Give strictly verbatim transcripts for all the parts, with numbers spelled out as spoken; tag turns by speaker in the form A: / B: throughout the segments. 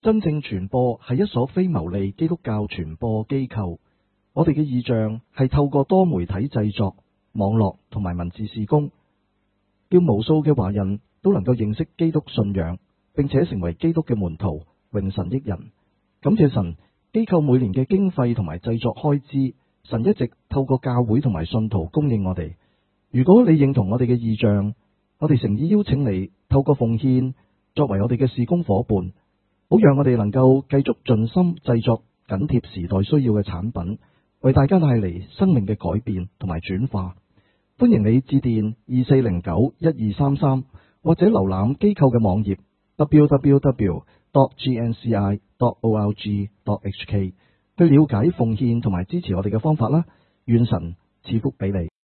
A: 真正傳播係一所非牟利基督教傳播機構。我哋嘅異象係透過多媒體製作、網絡同埋文字事工，叫無數嘅華人都能夠認識基督信仰，並且成為基督嘅門徒，榮神益人。感謝神，機構每年嘅經費同埋製作開支，神一直透過教會同埋信徒供應我哋。如果你認同我哋嘅異象，我哋誠意邀請你透過奉獻作為我哋嘅事工夥伴，好讓我哋能夠繼續盡心製作緊貼時代需要嘅產品，為大家帶嚟生命嘅改變同埋轉化。歡迎你致電二四零九一二三三，或者瀏覽機構嘅網頁 double-u double-u double-u dot g n c i dot org dot h k 去了解奉獻同埋支持我哋嘅方法啦。願神賜福俾你。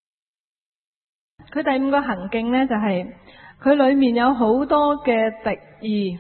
B: 佢第五個行徑呢，就係、是、佢裏面有好多嘅敵意，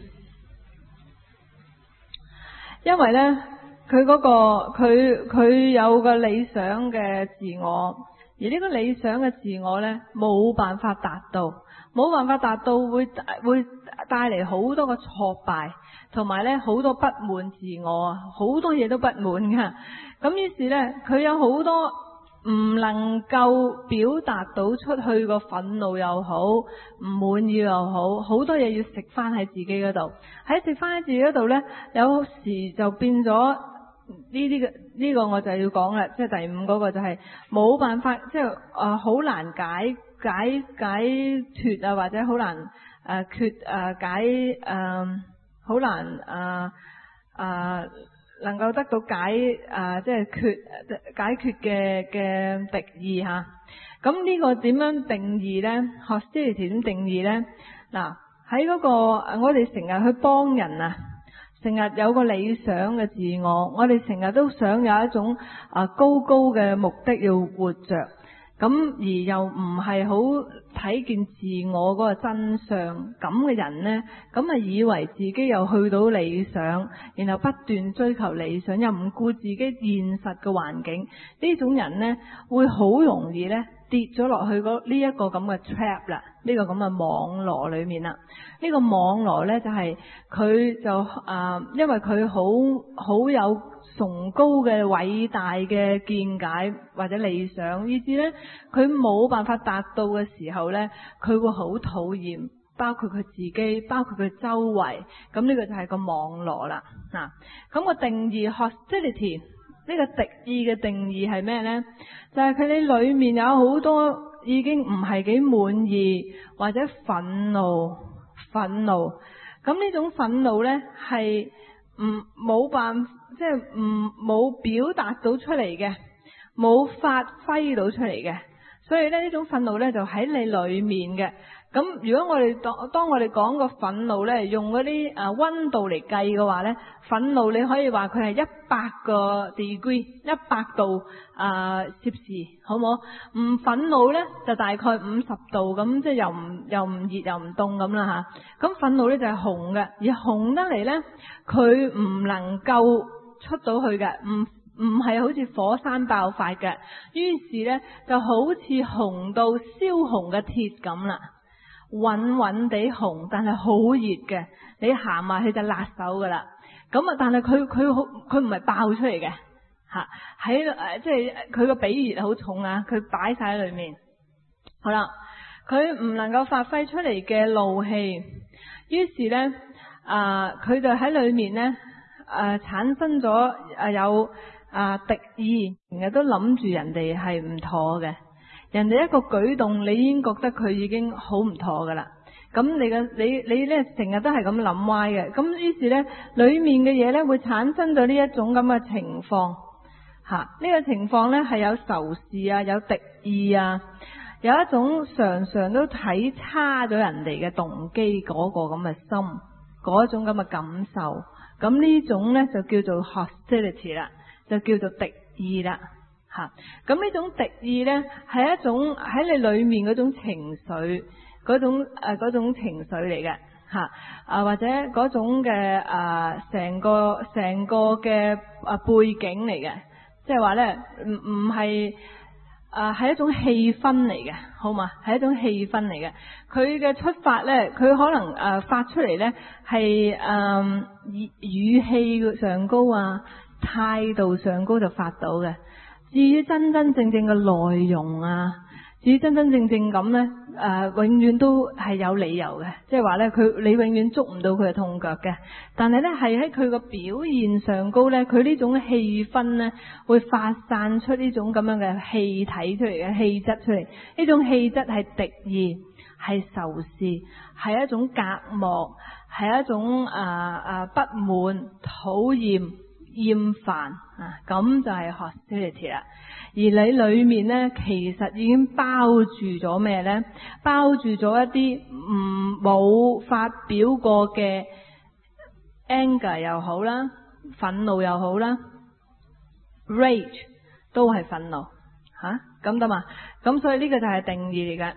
B: 因為呢，佢嗰、那個佢佢有個理想嘅自我，而呢個理想嘅自我呢，冇辦法達到，冇辦法達到會會帶嚟好多個挫敗，同埋呢好多不滿自我，好多嘢都不滿噶。咁於是呢，佢有好多唔能夠表達到出去個憤怒又好，唔滿意又好，好多嘢要食翻喺自己嗰度。喺食翻喺自己嗰度呢，有時就變咗呢啲嘅呢個我就要講啦，即係第五嗰個就係冇辦法，即係誒好難解解解脫啊，或者好難誒、呃、決誒、呃、解誒好、呃、難誒誒。呃呃能夠得到解誒、呃，即係決解決嘅嘅敵意吓。咁呢個點樣定義呢？ hostility 點定義呢？嗱，喺嗰個我哋成日去幫人啊，成日有個理想嘅自我，我哋成日都想有一種啊高高嘅目的要活着。咁而又唔係好睇見自我嗰個真相，咁嘅人呢，咁啊以為自己又去到理想，然後不斷追求理想，又唔顧自己現實嘅環境，呢種人呢，會好容易呢跌咗落去嗰呢一個咁嘅 trap 啦，呢個咁嘅網羅裏面啦。呢個網羅呢，就係佢就啊、呃，因為佢好好有崇高嘅偉大嘅見解或者理想，以至呢，佢冇辦法達到嘅時候呢，佢會好討厭，包括佢自己，包括佢周圍。咁呢個就係個網羅啦。嗱，咁個定義 hostility 呢個敵意嘅定義係咩呢？就係佢哋裏面有好多已經唔係幾滿意或者憤怒，憤怒。咁呢種憤怒呢，係唔冇辦法，即係唔冇表達到出嚟嘅，冇發揮到出嚟嘅。所以咧，呢種憤怒呢，就喺你裏面嘅。咁如果我哋當當我哋講個憤怒呢，用嗰啲誒溫度嚟計嘅話呢，憤怒你可以話佢係一百個 degree， 一百度啊攝氏，好唔好？唔憤怒呢，就大概五十度咁，即係又唔又唔熱又唔凍咁啦吓。咁憤怒呢，就係紅嘅，而紅得嚟呢，佢唔能夠出到去嘅，唔唔係好似火山爆發嘅。於是呢，就好似紅到燒紅嘅鐵咁啦。穩穩地紅，但係好熱嘅，你行埋去就辣手噶啦。咁啊，但係佢佢好，佢唔係爆出嚟嘅吓，喺誒，即係佢個比喻好重啊，佢擺晒喺裏面。好啦，佢唔能夠發揮出嚟嘅怒氣，於是咧啊，佢、呃、就喺裏面咧誒、呃、產生咗誒、呃、有啊、呃、敵意，成日都諗住人哋係唔妥嘅。人哋一個舉動，你已經覺得佢已經好唔妥噶啦。咁你嘅你你咧成日都係咁諗歪嘅。咁於是咧，裏面嘅嘢咧會產生咗呢一種咁嘅情況吓。呢、這個情況咧係有仇視啊，有敵意啊，有一種常常都睇差咗人哋嘅動機嗰個咁嘅心，嗰種咁嘅感受。咁呢種咧就叫做 hostility 啦，就叫做敵意啦。吓，咁呢種敵意呢，係一種喺你裏面嗰種情緒，嗰種誒嗰、呃、種情緒嚟嘅吓，啊或者嗰種嘅誒成個成個嘅啊背景嚟嘅，即係話呢，唔唔係啊，係一種氣氛嚟嘅，好嘛？係一種氣氛嚟嘅。佢嘅出發咧，佢可能誒、呃、發出嚟咧係誒語語氣上高啊，態度上高就發到嘅。至於真真正正嘅內容啊，至於真真正正咁咧，誒、呃、永遠都係有理由嘅，即係話咧，佢你永遠捉唔到佢嘅痛腳嘅。但係咧，係喺佢個表現上高咧，佢呢種氣氛咧，會發散出呢種咁樣嘅氣體出嚟嘅氣質出嚟。呢種氣質係敵意，係仇視，係一種隔膜，係一種誒誒、呃、不滿、討厭、厭煩啊，咁就係 hostility 啦。而你裏面呢，其實已經包住咗咩呢？包住咗一啲唔冇發表過嘅 anger 又好啦，憤怒又好啦 ，rage 都係憤怒吓，咁得嘛？咁所以呢個就係定義嚟嘅。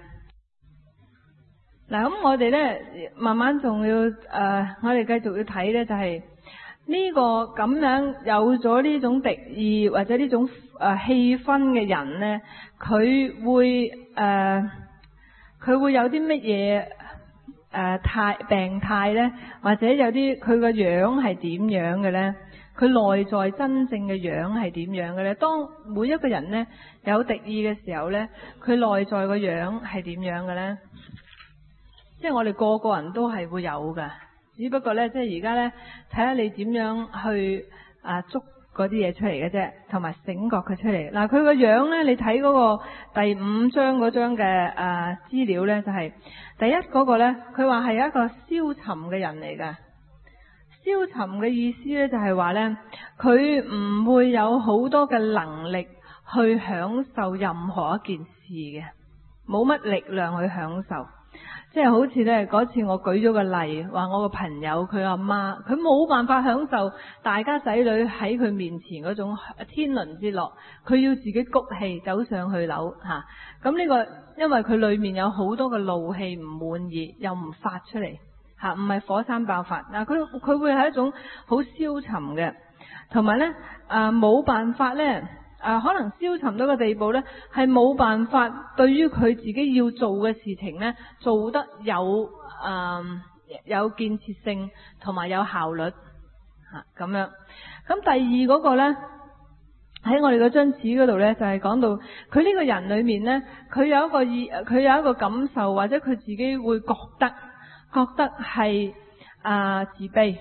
B: 嗱，咁我哋呢，慢慢仲要誒、呃，我哋繼續要睇呢，就係、是。呢個咁樣有咗呢種敵意或者呢種誒氣氛嘅人呢，佢會誒佢、呃、會有啲乜嘢誒態病態呢？或者有啲佢個樣係點樣嘅呢？佢內在真正嘅樣係點樣嘅呢？當每一個人呢有敵意嘅時候呢，佢內在個樣係點樣嘅呢？即係我哋個個人都係會有㗎。只不過咧，即係而家咧，睇下你點樣去啊捉嗰啲嘢出嚟嘅啫，同埋醒覺佢出嚟。嗱，佢個樣咧，你睇嗰個第五章嗰張嘅誒資料咧，就係、是、第一嗰個咧，佢話係一個消沉嘅人嚟㗎。消沉嘅意思咧，就係話咧，佢唔會有好多嘅能力去享受任何一件事嘅，冇乜力量去享受。即係好似咧嗰次我舉咗個例，話我個朋友佢阿媽，佢冇辦法享受大家仔女喺佢面前嗰種天倫之樂，佢要自己谷氣走上去樓吓。咁呢個因為佢裏面有好多嘅怒氣唔滿意，又唔發出嚟吓，唔係火山爆發。嗱，佢佢會係一種好消沉嘅，同埋咧誒冇辦法咧。誒、呃，可能消沉到個地步呢，係冇辦法對於佢自己要做嘅事情呢，做得有誒、呃、有建設性同埋有效率吓咁、啊、樣。咁第二嗰個呢，喺我哋嗰張紙嗰度呢，就係、是、講到佢呢個人裏面呢，佢有一個意，佢有一個感受，或者佢自己會覺得覺得係誒、呃、自卑。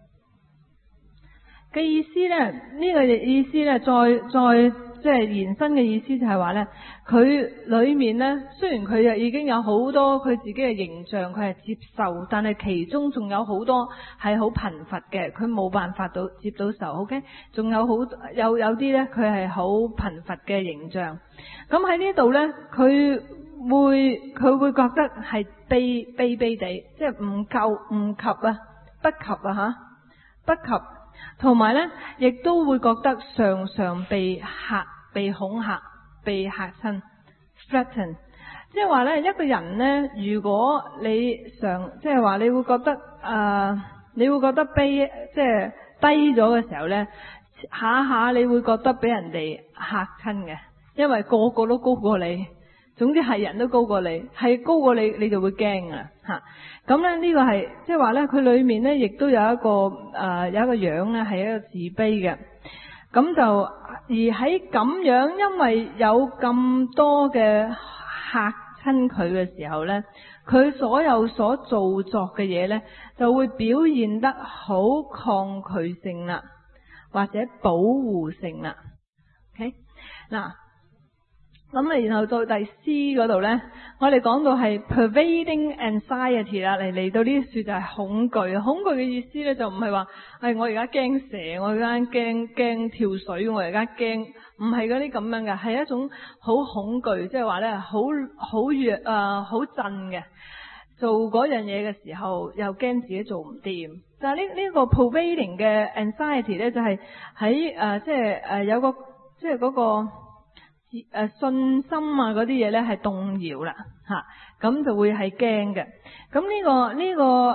B: 嘅意思呢，呢個意思呢，再再即係延伸嘅意思就係話呢，佢裏面呢，雖然佢已經有好多佢自己嘅形象，佢係接受，但係其中仲有好多係好貧乏嘅，佢冇辦法到接到受。OK， 仲有好有有啲呢，佢係好貧乏嘅形象。咁喺呢度呢，佢會佢會覺得係卑卑卑地，即係唔夠唔及啊，不及啊吓，不及。同埋咧，亦都會覺得常常被嚇、被恐嚇、被嚇親 threaten。即係話咧，一個人咧，如果你常即係話，你會覺得誒、呃，你會覺得卑，即係低咗嘅時候咧，下下你會覺得俾人哋嚇親嘅，因為個個都高過你。總之係人都高過你，係高過你，你就會驚啊吓。咁咧呢個係即係話咧，佢裏面咧亦都有一個誒、呃、有一個樣咧係一個自卑嘅。咁就而喺咁樣，因為有咁多嘅嚇親佢嘅時候咧，佢所有所做作嘅嘢咧，就會表現得好抗拒性啦，或者保護性啦。OK 嗱。咁啊，然後到第 C 嗰度呢，我哋講到係 pervading anxiety 啦，嚟嚟到呢啲說就係恐懼。恐懼嘅意思呢，就唔係話，誒我而家驚蛇，我而家驚驚跳水，我而家驚，唔係嗰啲咁樣嘅，係一種好恐懼，即係話呢，好好弱誒，好震嘅。做嗰樣嘢嘅時候，又驚自己做唔掂。但係呢呢個 pervading 嘅 anxiety 呢，就係喺誒即係誒有個即係嗰個。誒，信心啊，嗰啲嘢咧係動搖啦，吓咁就會係驚嘅。咁呢個呢個誒，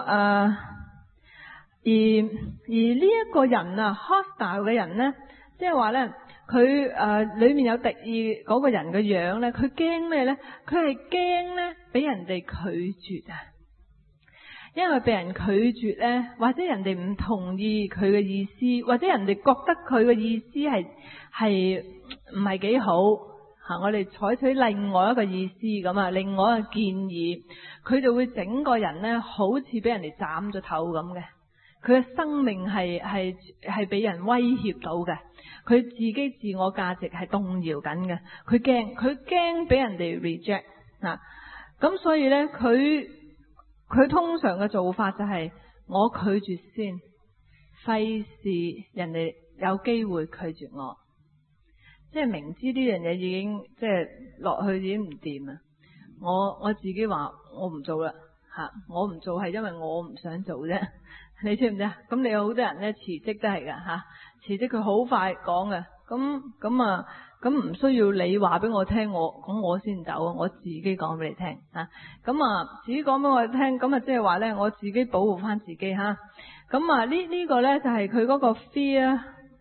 B: 而而呢一個人啊 hostile 嘅人咧，即係話咧， 佢誒裏面有敵意嗰個人嘅樣咧，佢驚咩咧？佢係驚咧俾人哋拒絕啊！因為被人拒絕咧，或者人哋唔同意佢嘅意思，或者人哋覺得佢嘅意思係係唔係幾好吓，我哋採取另外一個意思咁啊，另外一個建議，佢就會整個人咧好似俾人哋斬咗頭咁嘅，佢嘅生命係係係俾人威脅到嘅，佢自己自我價值係動搖緊嘅，佢驚佢驚俾人哋 reject 啊，咁所以咧佢。佢通常嘅做法就係我拒絕先，費事人哋有機會拒絕我，即係明知呢樣嘢已經即係落去已經唔掂啊！我我自己話我唔做啦吓，我唔做係因為我唔想做啫，你知唔知啊？咁你有好多人咧辭職都係噶吓，辭職佢好快講嘅，咁咁啊。咁唔需要你話俾我聽，我咁我先走，我自己講俾你聽啊。咁啊，自己講俾我聽，咁啊即係話咧，我自己保護翻自己吓。咁啊，呢呢個咧就係佢嗰個 fear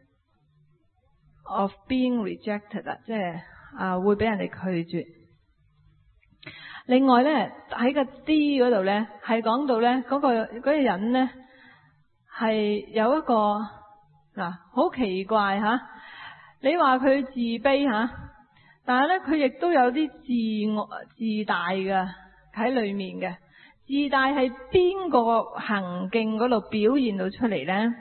B: of being rejected 啊，即係啊會俾人哋拒絕。另外咧喺個 D 嗰度咧係講到咧嗰個嗰個人咧係有一個嗱好奇怪吓。你話佢自卑吓，但係咧佢亦都有啲自我自大嘅喺裏面嘅。自大係邊個行徑嗰度表現到出嚟咧？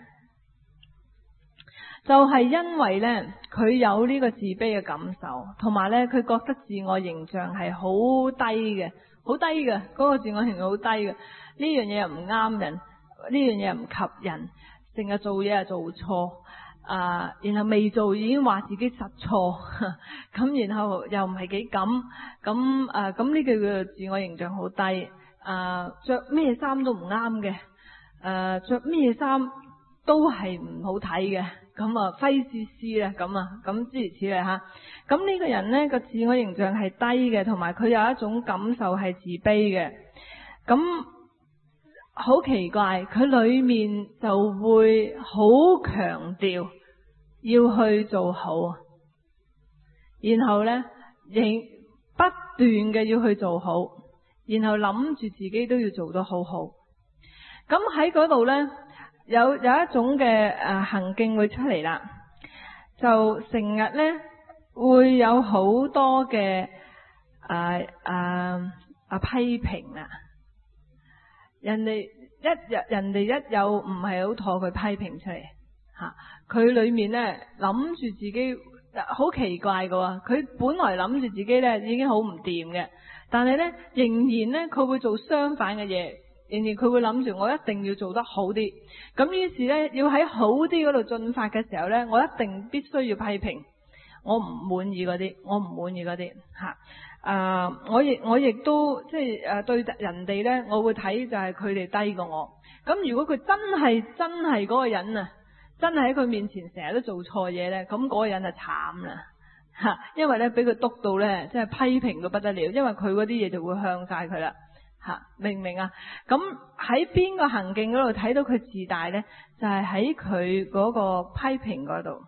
B: 就係因為咧佢有呢個自卑嘅感受，同埋咧佢覺得自我形象係好低嘅，好低嘅，嗰個自我形象好低嘅。呢樣嘢又唔啱人，呢樣嘢又唔及人，成日做嘢又做錯。啊，然後未做已經話自己實錯，咁然後又唔係幾敢，咁啊咁呢個叫自我形象好低，啊着咩衫都唔啱嘅，誒着咩衫都係唔好睇嘅，咁啊費事試啦，咁啊咁諸如此類吓，咁呢個人呢個自我形象係低嘅，同埋佢有一種感受係自卑嘅，咁。好奇怪，佢裏面就會好強調要去做好，然後呢，亦不斷嘅要去做好，然後諗住自己都要做得好好。咁喺嗰度呢，有有一種嘅誒行徑會出嚟啦，就成日呢會有好多嘅誒誒誒批評啊。人哋一日人哋一有唔係好妥，佢批評出嚟吓，佢裏面咧諗住自己好奇怪噶，佢本來諗住自己咧已經好唔掂嘅，但係咧仍然咧佢會做相反嘅嘢，仍然佢會諗住我一定要做得好啲，咁於是咧要喺好啲嗰度進發嘅時候咧，我一定必須要批評我唔滿意嗰啲，我唔滿意嗰啲吓。啊、uh,！我亦我亦都即係誒對人哋咧，我會睇就係佢哋低過我。咁如果佢真係真係嗰個人啊，真係喺佢面前成日都做錯嘢咧，咁嗰個人就慘啦吓，因為咧俾佢督到咧，即係批評到不得了，因為佢嗰啲嘢就會向晒佢啦吓，明唔明啊？咁喺邊個行徑嗰度睇到佢自大咧？就係喺佢嗰個批評嗰度，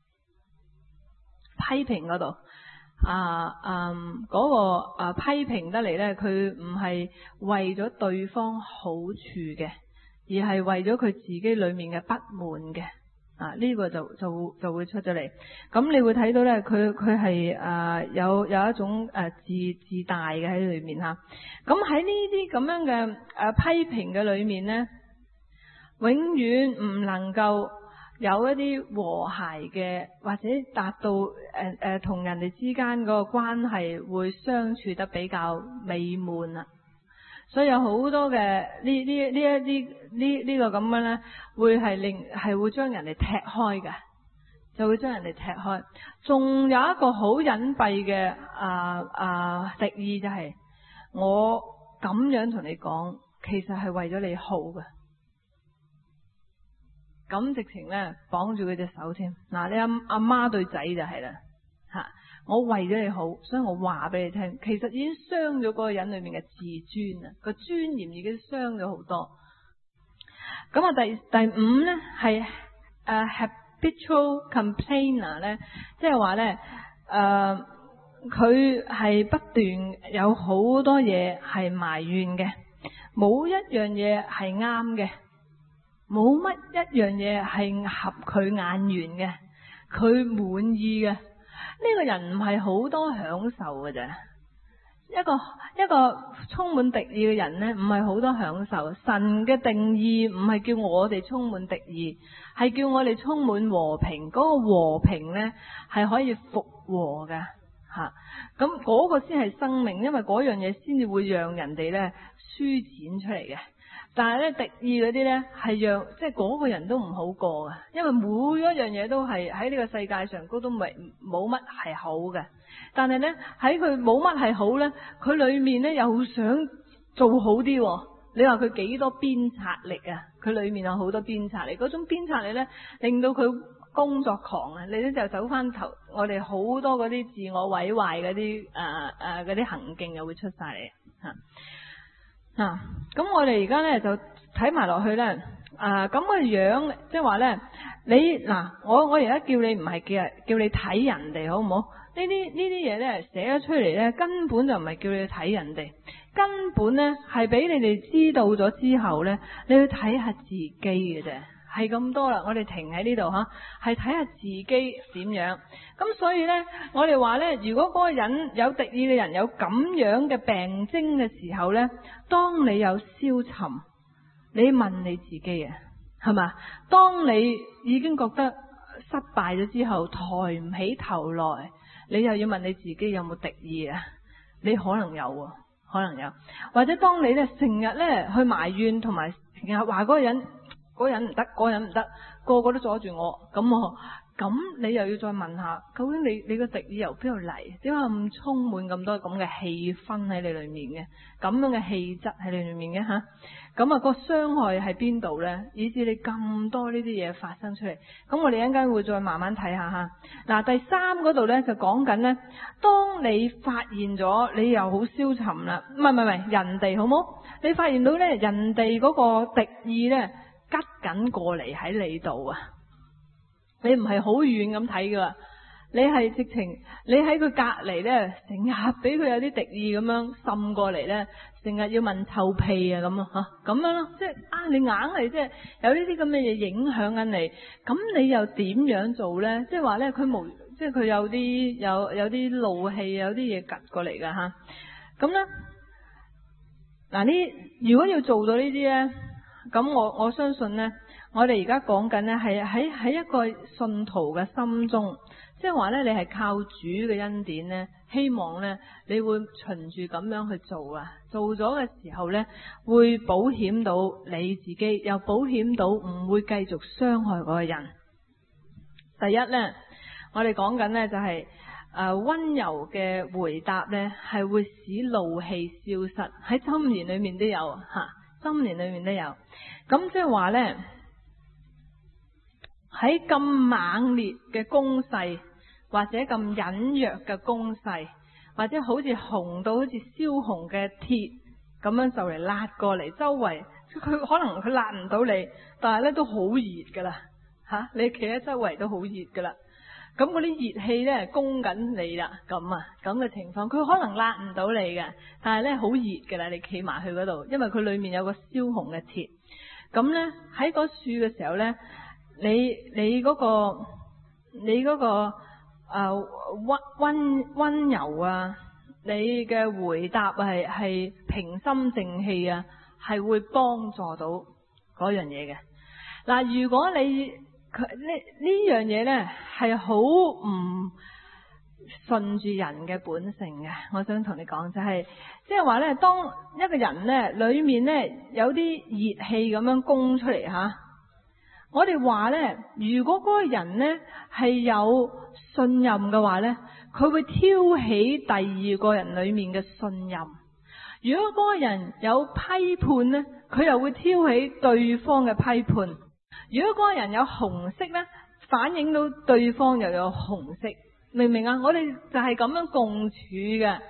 B: 批評嗰度。啊，嗯，嗰個啊批評得嚟咧，佢唔係為咗對方好處嘅，而係為咗佢自己裏面嘅不滿嘅。啊，呢個就就就會出咗嚟。咁你會睇到咧，佢佢係啊有有一種誒自自大嘅喺裏面吓。咁喺呢啲咁樣嘅誒批評嘅裏面咧，永遠唔能夠有一啲和諧嘅，或者達到誒誒同人哋之間嗰個關係會相處得比較美滿啦。所以有好多嘅呢呢呢一啲呢呢個咁樣咧，會係令係會將人哋踢開嘅，就會將人哋踢開。仲有一個好隱蔽嘅啊啊敵意，就係我咁樣同你講，其實係為咗你好嘅。咁直情咧綁住佢隻手添，嗱你阿阿媽對仔就係啦吓，我為咗你好，所以我話俾你聽，其實已經傷咗嗰個人裏面嘅自尊啊，個尊嚴已經傷咗好多。咁啊第第五咧係誒 habitual complainer 咧，即係話咧，誒佢係不斷有好多嘢係埋怨嘅，冇一樣嘢係啱嘅，冇乜一樣嘢係合佢眼緣嘅，佢滿意嘅。呢個人唔係好多享受嘅啫。一個一個充滿敵意嘅人呢，唔係好多享受。神嘅定義唔係叫我哋充滿敵意，係叫我哋充滿和平。嗰個和平呢，係可以復和嘅吓。咁嗰個先係生命，因為嗰樣嘢先至會讓人哋呢舒展出嚟嘅。但係咧，敵意嗰啲咧係讓即係嗰個人都唔好過嘅，因為每一樣嘢都係喺呢個世界上高都冇冇乜係好嘅。但係咧，喺佢冇乜係好咧，佢裏面咧又想做好啲喎。你話佢幾多鞭策力啊？佢裏面有好多鞭策力，嗰種鞭策力咧令到佢工作狂啊！你咧就走翻頭，我哋好多嗰啲自我毀壞嗰啲誒誒嗰啲行徑又會出晒嚟吓。嗱，咁、啊、我哋而家咧就睇埋落去咧，啊咁嘅樣，即係話咧，你嗱、啊，我我而家叫你唔係叫叫你睇人哋，好唔好？呢啲呢啲嘢咧寫咗出嚟咧，根本就唔係叫你去睇人哋，根本咧係俾你哋知道咗之後咧，你去睇下自己嘅啫。係咁多啦，我哋停喺呢度吓，係睇下自己點樣。咁所以呢，我哋話呢，如果嗰個人有敵意嘅人有咁樣嘅病徵嘅時候呢，當你有消沉，你問你自己啊，係嘛？當你已經覺得失敗咗之後，抬唔起頭來，你又要問你自己有冇敵意啊？你可能有啊，可能有。或者當你呢成日呢去埋怨同埋成日話嗰個人。嗰人唔得，嗰人唔得，個個都阻住我，咁我咁你又要再問下，究竟你你個敵意由邊度嚟？點解咁充滿咁多咁嘅氣氛喺你裏面嘅，咁樣嘅氣質喺你裏面嘅吓？咁啊個傷害喺邊度呢？以至你咁多呢啲嘢發生出嚟，咁我哋一陣間會再慢慢睇下吓。嗱，第三嗰度呢，就講緊呢：當你發現咗你又好消沉啦，唔係唔係唔係人哋好冇？你發現到呢，人哋嗰個敵意呢。吉緊過嚟喺你度啊！你唔係好遠咁睇噶，你係直情你喺佢隔籬咧，成日俾佢有啲敵意咁樣滲過嚟咧，成日要問臭屁啊咁啊吓，咁樣咯，即係啊你硬係即係有呢啲咁嘅嘢影響緊你，咁你又點樣做咧？即係話咧，佢無即係佢有啲有有啲怒氣，有啲嘢吉過嚟噶吓，咁咧嗱呢，如果要做到呢啲咧。咁我我相信呢，我哋而家講緊呢係喺喺一個信徒嘅心中，即係話呢，你係靠主嘅恩典呢，希望呢，你會循住咁樣去做啊，做咗嘅時候呢，會保險到你自己，又保險到唔會繼續傷害嗰個人。第一呢，我哋講緊呢就係誒溫柔嘅回答呢，係會使怒氣消失，喺箴言裏面都有吓。箴言裏面都有，咁即係話呢，喺咁猛烈嘅攻勢，或者咁隱弱嘅攻勢，或者好似紅到好似燒紅嘅鐵咁樣就嚟辣過嚟，周圍佢可能佢辣唔到你，但係咧都好熱噶啦吓，你企喺周圍都好熱噶啦。咁嗰啲熱氣咧攻緊你啦，咁啊咁嘅情況，佢可能辣唔到你嘅，但係咧好熱嘅啦，你企埋去嗰度，因為佢裏面有個燒紅嘅鐵。咁咧喺嗰樹嘅時候咧，你你嗰個你嗰個誒溫溫溫柔啊，你嘅回答係係平心靜氣啊，係會幫助到嗰樣嘢嘅。嗱，如果你佢呢呢樣嘢呢係好唔順住人嘅本性嘅，我想同你講就係，即係話呢，當一個人呢裏面呢有啲熱氣咁樣攻出嚟吓，我哋話呢，如果嗰個人呢係有信任嘅話呢，佢會挑起第二個人裏面嘅信任；如果嗰個人有批判呢，佢又會挑起對方嘅批判。如果嗰個人有紅色呢，反映到對方又有紅色，明唔明啊？我哋就係咁樣共處嘅。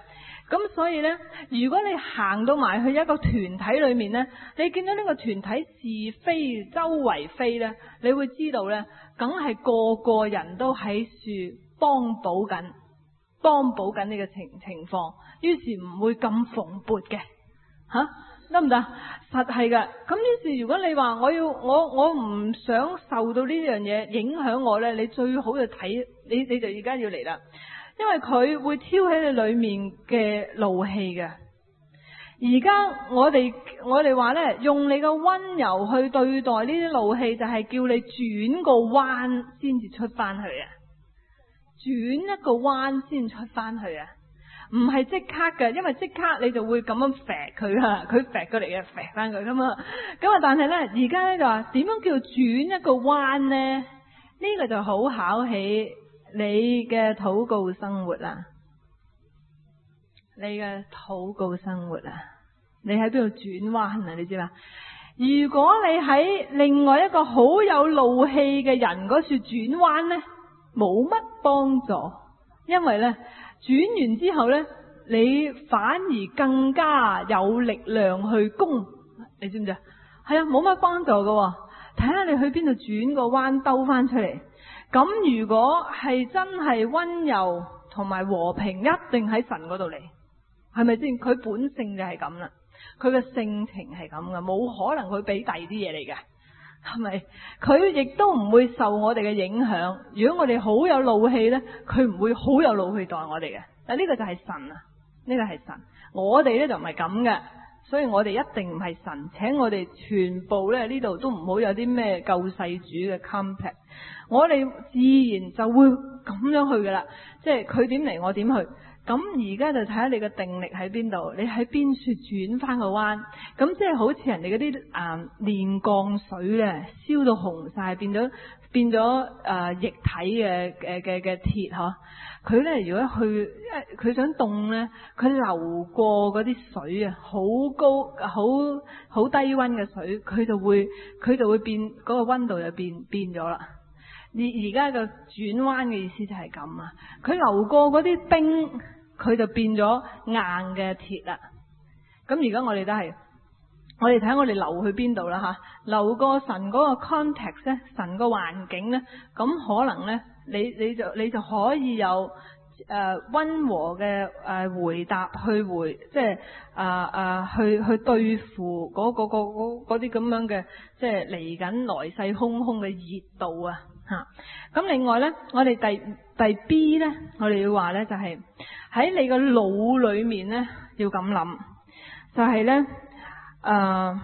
B: 咁所以呢，如果你行到埋去一個團體裏面呢，你見到呢個團體是非周圍飛呢，你會知道呢，梗係個個人都喺處幫補緊，幫補緊呢個情情況，於是唔會咁蓬勃嘅，吓，得唔得？實係噶。咁於是如果你話我要我我唔想受到呢樣嘢影響我呢，你最好就睇你你就而家要嚟啦。因為佢會挑起你裏面嘅怒氣嘅。而家我哋我哋話呢，用你嘅溫柔去對待呢啲怒氣，就係叫你轉個彎先至出翻去啊！轉一個彎先出翻去啊！唔係即刻嘅，因為即刻你就會咁樣揈佢啊，佢揈過嚟嘅揈翻佢噶嘛。咁啊，但係呢，而家呢就話點樣叫轉一個彎呢？呢、呢個就好考起你嘅禱告生活啦，你嘅禱告生活啊，你喺邊度轉彎啊？你知嘛？如果你喺另外一個好有怒氣嘅人嗰處轉彎呢，冇乜幫助，因為呢轉完之後呢，你反而更加有力量去攻，你知唔知啊？係啊，冇乜幫助㗎，睇下你去邊度轉個彎兜翻出嚟。咁如果係真係溫柔同埋和平，一定喺神嗰度嚟，係咪先？佢本性就係咁啦，佢嘅性情係咁噶，冇可能佢俾第二啲嘢嚟嘅，係咪？佢亦都唔會受我哋嘅影響。如果我哋好有怒氣呢，佢唔會好有怒氣待我哋嘅。但呢個就係神啊，呢個係神。我哋呢就唔係咁嘅，所以我哋一定唔係神，請我哋全部呢呢度都唔好有啲咩救世主嘅 complex。我哋自然就會咁樣去噶啦，即係佢點嚟我點去。咁而家就睇下你嘅定力喺邊度，你喺邊處轉翻個彎。咁即係好似人哋嗰啲誒煉鋼水咧，燒到紅晒，變咗變咗誒、呃、液體嘅嘅嘅嘅鐵嗬。佢咧如果去，佢想凍咧，佢流過嗰啲水啊，好高好好低溫嘅水，佢就會佢就會變嗰、嗰個溫度就變變咗啦。而而家個轉彎嘅意思就係咁啊！佢流過嗰啲冰，佢就變咗硬嘅鐵啦。咁而家我哋都係，我哋睇下我哋流去邊度啦吓，流過神嗰個 context 咧，神個環境咧，咁可能咧，你你就你就可以有誒溫和嘅誒回答去回，即係啊啊去去對付嗰嗰個嗰啲咁樣嘅，即係嚟緊來勢洶洶嘅熱度啊！吓，咁另外咧，我哋第第 B 咧，我哋要話咧就係喺你個腦裏面咧要咁諗，就係咧誒，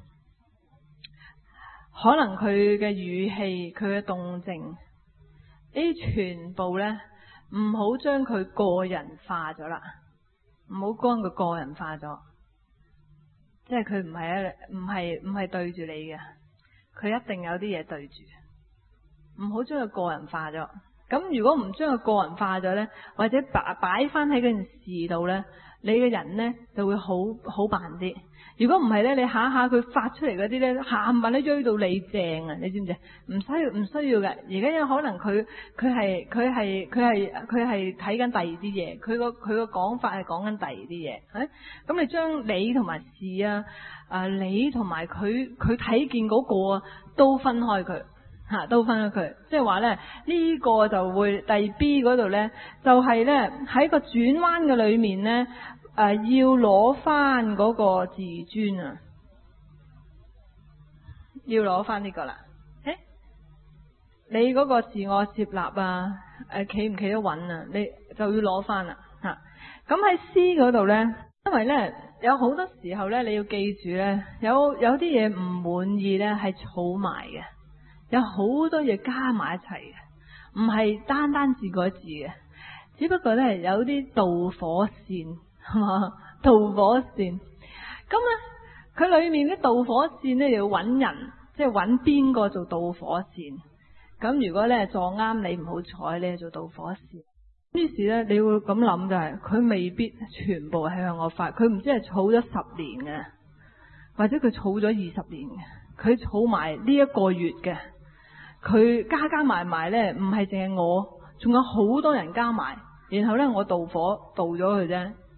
B: 可能佢嘅語氣、佢嘅動靜，呢啲全部咧唔好將佢個人化咗啦，唔好將佢個人化咗，即係佢唔係一唔係唔係對住你嘅，佢一定有啲嘢對住。唔好將佢個人化咗。咁如果唔將佢個人化咗呢，或者擺擺翻喺嗰件事度呢，你嘅人呢就會好好辦啲。如果唔係呢，你下下佢發出嚟嗰啲呢，冚唪唥都追到你正啊！你知唔知？唔需要唔需要嘅。而家有可能佢佢係佢係佢係佢係睇緊第二啲嘢，佢個佢個講法係講緊第二啲嘢。誒，咁你將你同埋事啊，啊你同埋佢佢睇見嗰個啊，都分開佢。吓，都分咗佢，即係話咧呢個就會第 B 嗰度咧，就係咧喺個轉彎嘅裏面咧，誒、呃、要攞翻嗰個自尊啊，要攞翻呢個啦。誒，你嗰個自我接納啊，誒企唔企得穩啊，你就要攞翻啦吓。咁喺 C 嗰度咧，因為咧有好多時候咧，你要記住咧，有有啲嘢唔滿意咧係儲埋嘅。有好多嘢加埋一齊嘅，唔係單單字改字嘅，只不過咧有啲導火線，係嘛？導火線，咁咧佢裏面啲導火線咧要揾人，即係揾邊個做導火線。咁如果咧撞啱你唔好彩咧做導火線，於是咧你會咁諗就係、是，佢未必全部係向我發，佢唔知係儲咗十年嘅，或者佢儲咗二十年嘅，佢儲埋呢一個月嘅。佢加加埋埋咧，唔係淨係我，仲有好多人加埋，然後咧我導火導咗佢啫，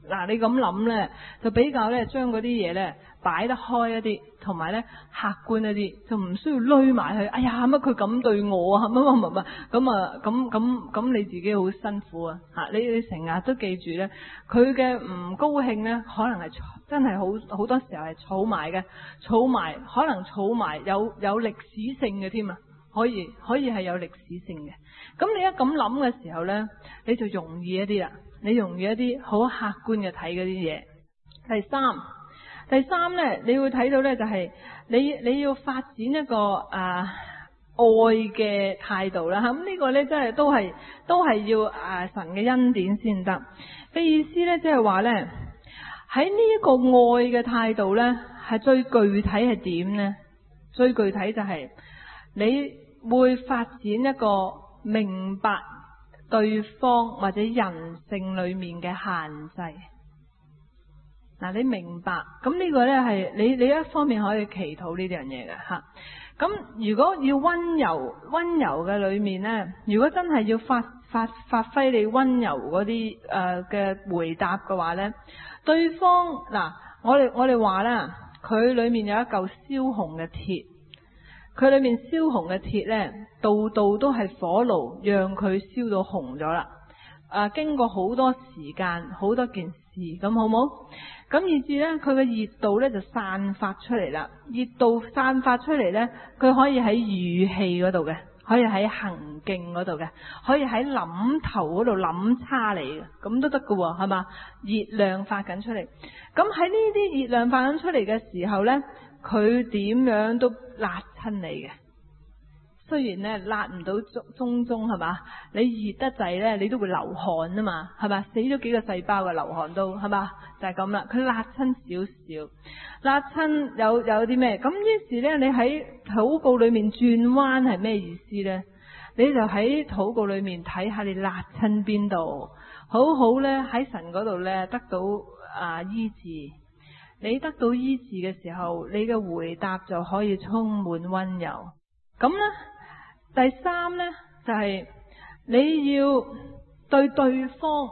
B: 嗱，你咁諗咧，就比較咧將嗰啲嘢咧擺得開一啲，同埋咧客觀一啲，就唔需要攏埋去。哎呀，乜佢咁對我啊？乜乜乜乜咁啊？咁咁咁你自己好辛苦啊！嚇，你你成日都記住咧，佢嘅唔高興咧，可能係真係好好多時候係儲埋嘅，儲埋可能儲埋有有歷史性嘅添啊！可以可以係有歷史性嘅。咁你一咁諗嘅時候咧，你就容易一啲啦。你容易一啲好客觀嘅睇嗰啲嘢。第三，第三咧，你會睇到咧就係你你要發展一個啊愛嘅態度啦。咁呢個咧真係都係都係要啊神嘅恩典先得。嘅意思咧即係話咧喺呢一個愛嘅態度咧係最具體係點咧？最具體就係你會發展一個明白對方或者人性裏面嘅限制。嗱，你明白咁呢個呢係你你一方面可以祈禱呢樣嘢嘅吓。咁如果要溫柔溫柔嘅裏面呢，如果真係要發發發揮你溫柔嗰啲誒嘅回答嘅話呢，對方嗱，我哋我哋話啦，佢裏面有一嚿燒紅嘅鐵。佢裏面燒紅嘅鐵呢，度度都係火爐，讓佢燒到紅咗啦。啊，經過好多時間，好多件事，咁好冇？咁以至呢，佢嘅熱度呢就散發出嚟啦。熱度散發出嚟呢，佢可以喺語氣嗰度嘅，可以喺行徑嗰度嘅，可以喺諗頭嗰度諗差嚟嘅，咁都得㗎喎，係嘛？熱量發緊出嚟。咁喺呢啲熱量發緊出嚟嘅時候呢，佢點樣都辣親你嘅。雖然咧辣唔到中中中係嘛，你熱得滯咧，你都會流汗啊嘛，係嘛，死咗幾個細胞嘅流汗都係嘛，就係咁啦。佢辣親少少，辣親有有啲咩？咁於是咧，你喺禱告裏面轉彎係咩意思咧？你就喺禱告裏面睇下你辣親邊度，好好咧喺神嗰度咧得到啊醫治。你得到醫治嘅時候，你嘅回答就可以充滿溫柔。咁咧。第三呢，就係、是、你要對對方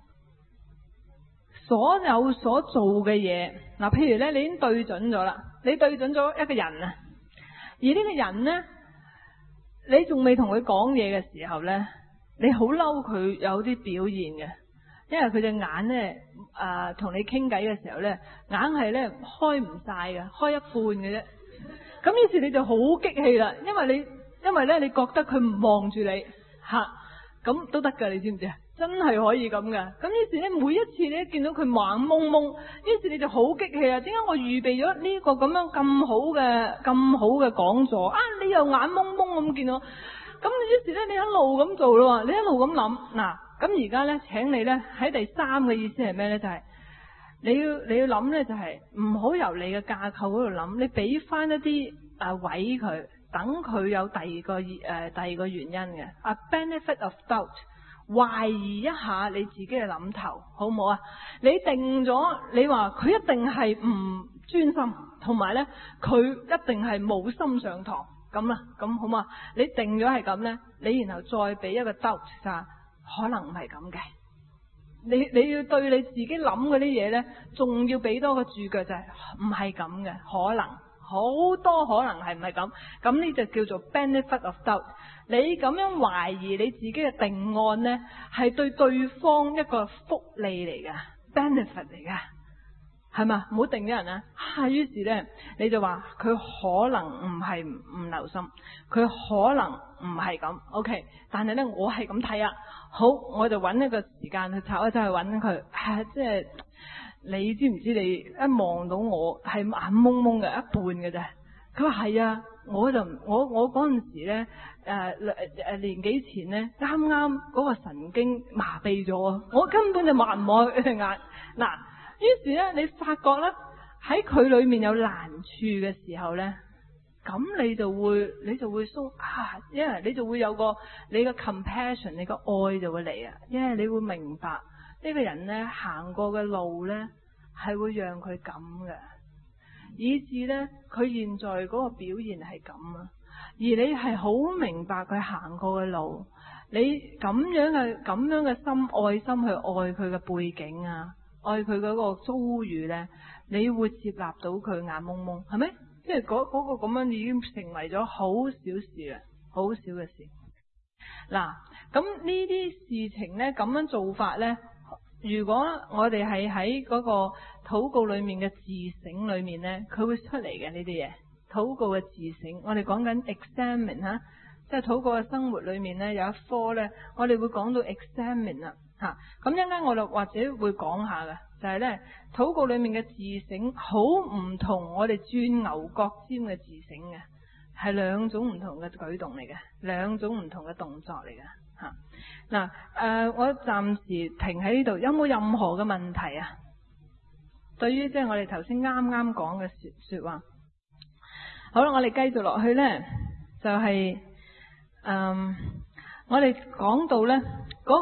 B: 所有所做嘅嘢，嗱，譬如呢，你已經對準咗啦，你對準咗一個人啊，而呢個人呢，你仲未同佢講嘢嘅時候呢，你好嬲佢有啲表現嘅，因為佢隻眼呢，啊、呃，同你傾偈嘅時候呢，硬係呢開唔晒嘅，開一半嘅啫，咁於是你就好激氣啦，因為你。因為咧，你覺得佢唔望住你吓，咁都得噶，你知唔知啊？真係可以咁噶。咁於是咧，每一次你見到佢盲蒙蒙，於是你就好激氣啊！點解我預備咗呢個咁樣咁好嘅咁好嘅講座啊？你又眼蒙蒙咁見到，咁於是咧，你一路咁做咯，你一路咁諗嗱。咁而家咧，請你咧喺第三嘅意思係咩咧？就係、是、你要你要諗咧，就係唔好由你嘅架構嗰度諗，你俾翻一啲啊位佢。等佢有第二個誒、呃、第二個原因嘅啊 benefit of doubt， 懷疑一下你自己嘅諗頭，好唔好啊？你定咗，你話佢一定係唔專心，同埋咧佢一定係冇心上堂咁啦，咁好嘛？你定咗係咁咧，你然後再俾一個 doubt 咋，可能唔係咁嘅。你你要對你自己諗嗰啲嘢咧，仲要俾多個注腳就係唔係咁嘅，可能。好多可能係唔係咁，咁呢就叫做 benefit of doubt。你咁樣懷疑你自己嘅定案呢，係對對方一個福利嚟噶 ，benefit 嚟噶，係嘛？唔好定咗人啊！啊，於是呢，你就話佢可能唔係唔留心，佢可能唔係咁。OK，但係呢，我係咁睇啊。好，我就揾一個時間去查一查去揾佢，啊，即係。你知唔知你一望到我係眼蒙蒙嘅一半嘅啫？佢話係啊，我就我我嗰陣時咧誒誒年幾前咧，啱啱嗰個神經麻痹咗，我根本就望唔望佢隻眼。嗱，於是咧你發覺咧喺佢裏面有難處嘅時候咧，咁你就會你就會鬆啊，因為你就會有個你個 compassion， 你個愛就會嚟啊，因為你會明白。呢個人呢，行過嘅路呢，係會讓佢咁嘅，以至呢，佢現在嗰個表現係咁啊。而你係好明白佢行過嘅路，你咁樣嘅咁樣嘅心愛心去愛佢嘅背景啊， 愛佢嗰個遭遇呢，你會接納到佢眼蒙蒙，係咪？即係嗰嗰個咁樣已經成為咗好小事啦，好少嘅事。嗱，咁呢啲事情呢，咁樣做法呢，如果我哋係喺嗰個禱告裏面嘅自省裏面呢，佢會出嚟嘅呢啲嘢。禱告嘅自省，我哋講緊 examine 吓，即係禱告嘅生活裏面呢，有一科呢，我哋會講到 examine 啦吓。咁一陣間我哋或者會講下嘅，就係呢禱告裏面嘅自省好唔同我哋鑽牛角尖嘅自省嘅，係兩種唔同嘅舉動嚟嘅，兩種唔同嘅動作嚟嘅吓。嗱，誒，我暫時停喺呢度，有冇任何嘅問題啊？對於即係我哋頭先啱啱講嘅說說話。好啦，我哋繼續落去呢，就係、是、嗯，我哋講到呢嗰、那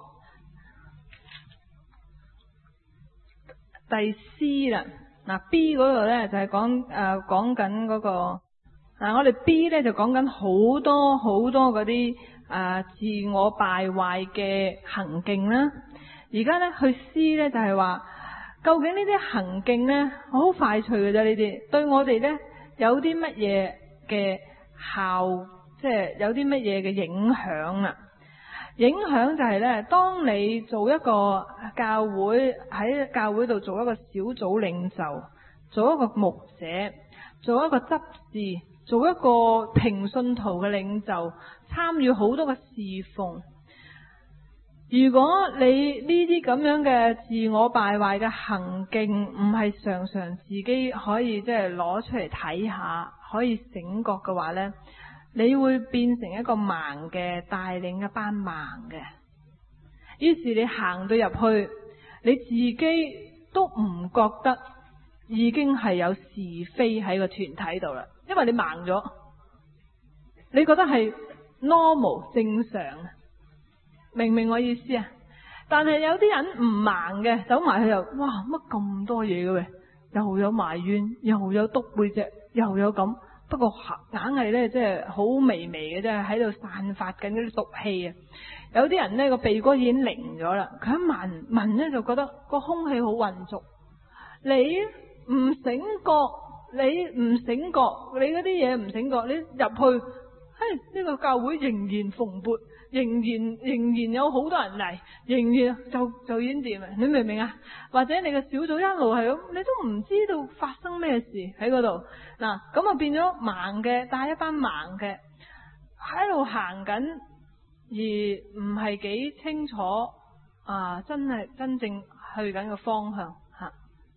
B: 個第 C 啦，嗱 B 嗰度呢，就係講誒講緊嗰個，嗱我哋 B 呢，就講緊好多好多嗰啲誒自我敗壞嘅行徑啦。而家呢，去 C 呢，就係話，究竟呢啲行徑呢，好快脆嘅啫，呢啲對我哋呢。有啲乜嘢嘅效，即係有啲乜嘢嘅影響啊？影響就係咧，當你做一個教會喺教會度做一個小組領袖，做一個牧者，做一個執事，做一個平信徒嘅領袖，參與好多嘅侍奉。如果你呢啲咁樣嘅自我敗壞嘅行徑唔係常常自己可以即係攞出嚟睇下，可以醒覺嘅話呢，你會變成一個盲嘅帶領一班盲嘅。於是你行到入去，你自己都唔覺得已經係有是非喺個團體度啦，因為你盲咗，你覺得係 normal 正常。明唔明我意思啊？但係有啲人唔盲嘅，走埋去又哇乜咁多嘢嘅喂，又有埋怨，又有篤背脊，又有咁。不過硬係咧，即係好微微嘅啫，喺度散發緊嗰啲毒氣啊！有啲人咧個鼻哥已經靈咗啦，佢一聞聞咧就覺得個空氣好渾濁。你唔醒覺，你唔醒覺，你嗰啲嘢唔醒覺，你入去，嘿呢個教會仍然蓬勃。仍然仍然有好多人嚟，仍然就就已經掂啊！你明唔明啊？或者你個小組一路係咁，你都唔知道發生咩事喺嗰度。嗱，咁啊變咗盲嘅帶一班盲嘅喺度行緊，而唔係幾清楚啊！真係真正去緊個方向吓。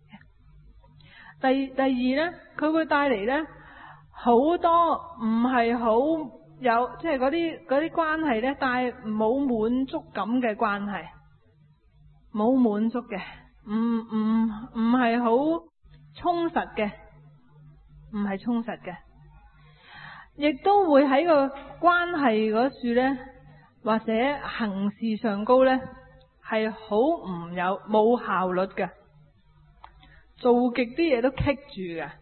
B: 第第二咧，佢會帶嚟咧好多唔係好。有即係嗰啲嗰啲關係咧，但係冇滿足感嘅關係，冇滿足嘅，唔唔唔係好充實嘅，唔係充實嘅，亦都會喺個關係嗰處咧，或者行事上高咧，係好唔有冇效率嘅，做極啲嘢都棘住嘅。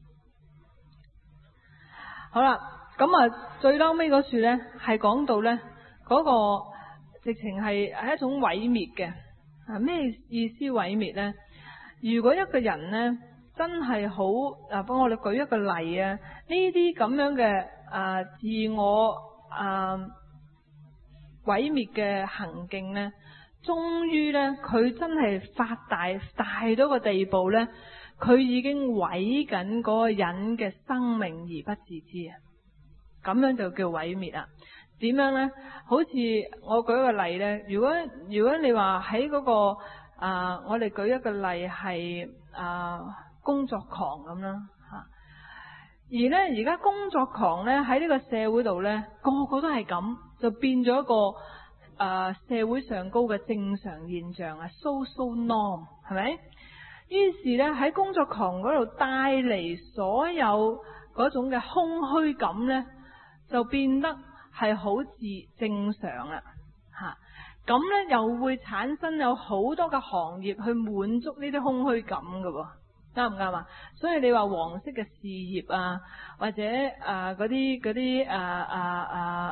B: 好啦。咁啊，最嬲尾嗰處呢，係講到呢嗰、嗰個直情係係一種毀滅嘅。啊，咩意思毀滅呢？如果一個人呢真係好啊，幫我哋舉一個例啊，呢啲咁樣嘅啊自我啊毀滅嘅行徑呢，終於呢，佢真係發大大到個地步呢，佢已經毀緊嗰個人嘅生命而不自知啊！咁樣就叫毀滅啦。點樣呢？好似我舉一個例呢，如果如果你話喺嗰個啊、呃，我哋舉一個例係啊、呃、工作狂咁啦吓。而呢而家工作狂呢喺呢個社會度呢，個個都係咁，就變咗一個啊、呃、社會上高嘅正常現象啊 ，social norm 係咪？於是呢喺工作狂嗰度帶嚟所有嗰種嘅空虛感呢，就變得係好似正常啦，吓咁咧又會產生有好多嘅行業去滿足呢啲空虛感㗎喎，啱唔啱啊？所以你話黃色嘅事業啊，或者誒嗰啲嗰啲誒誒誒誒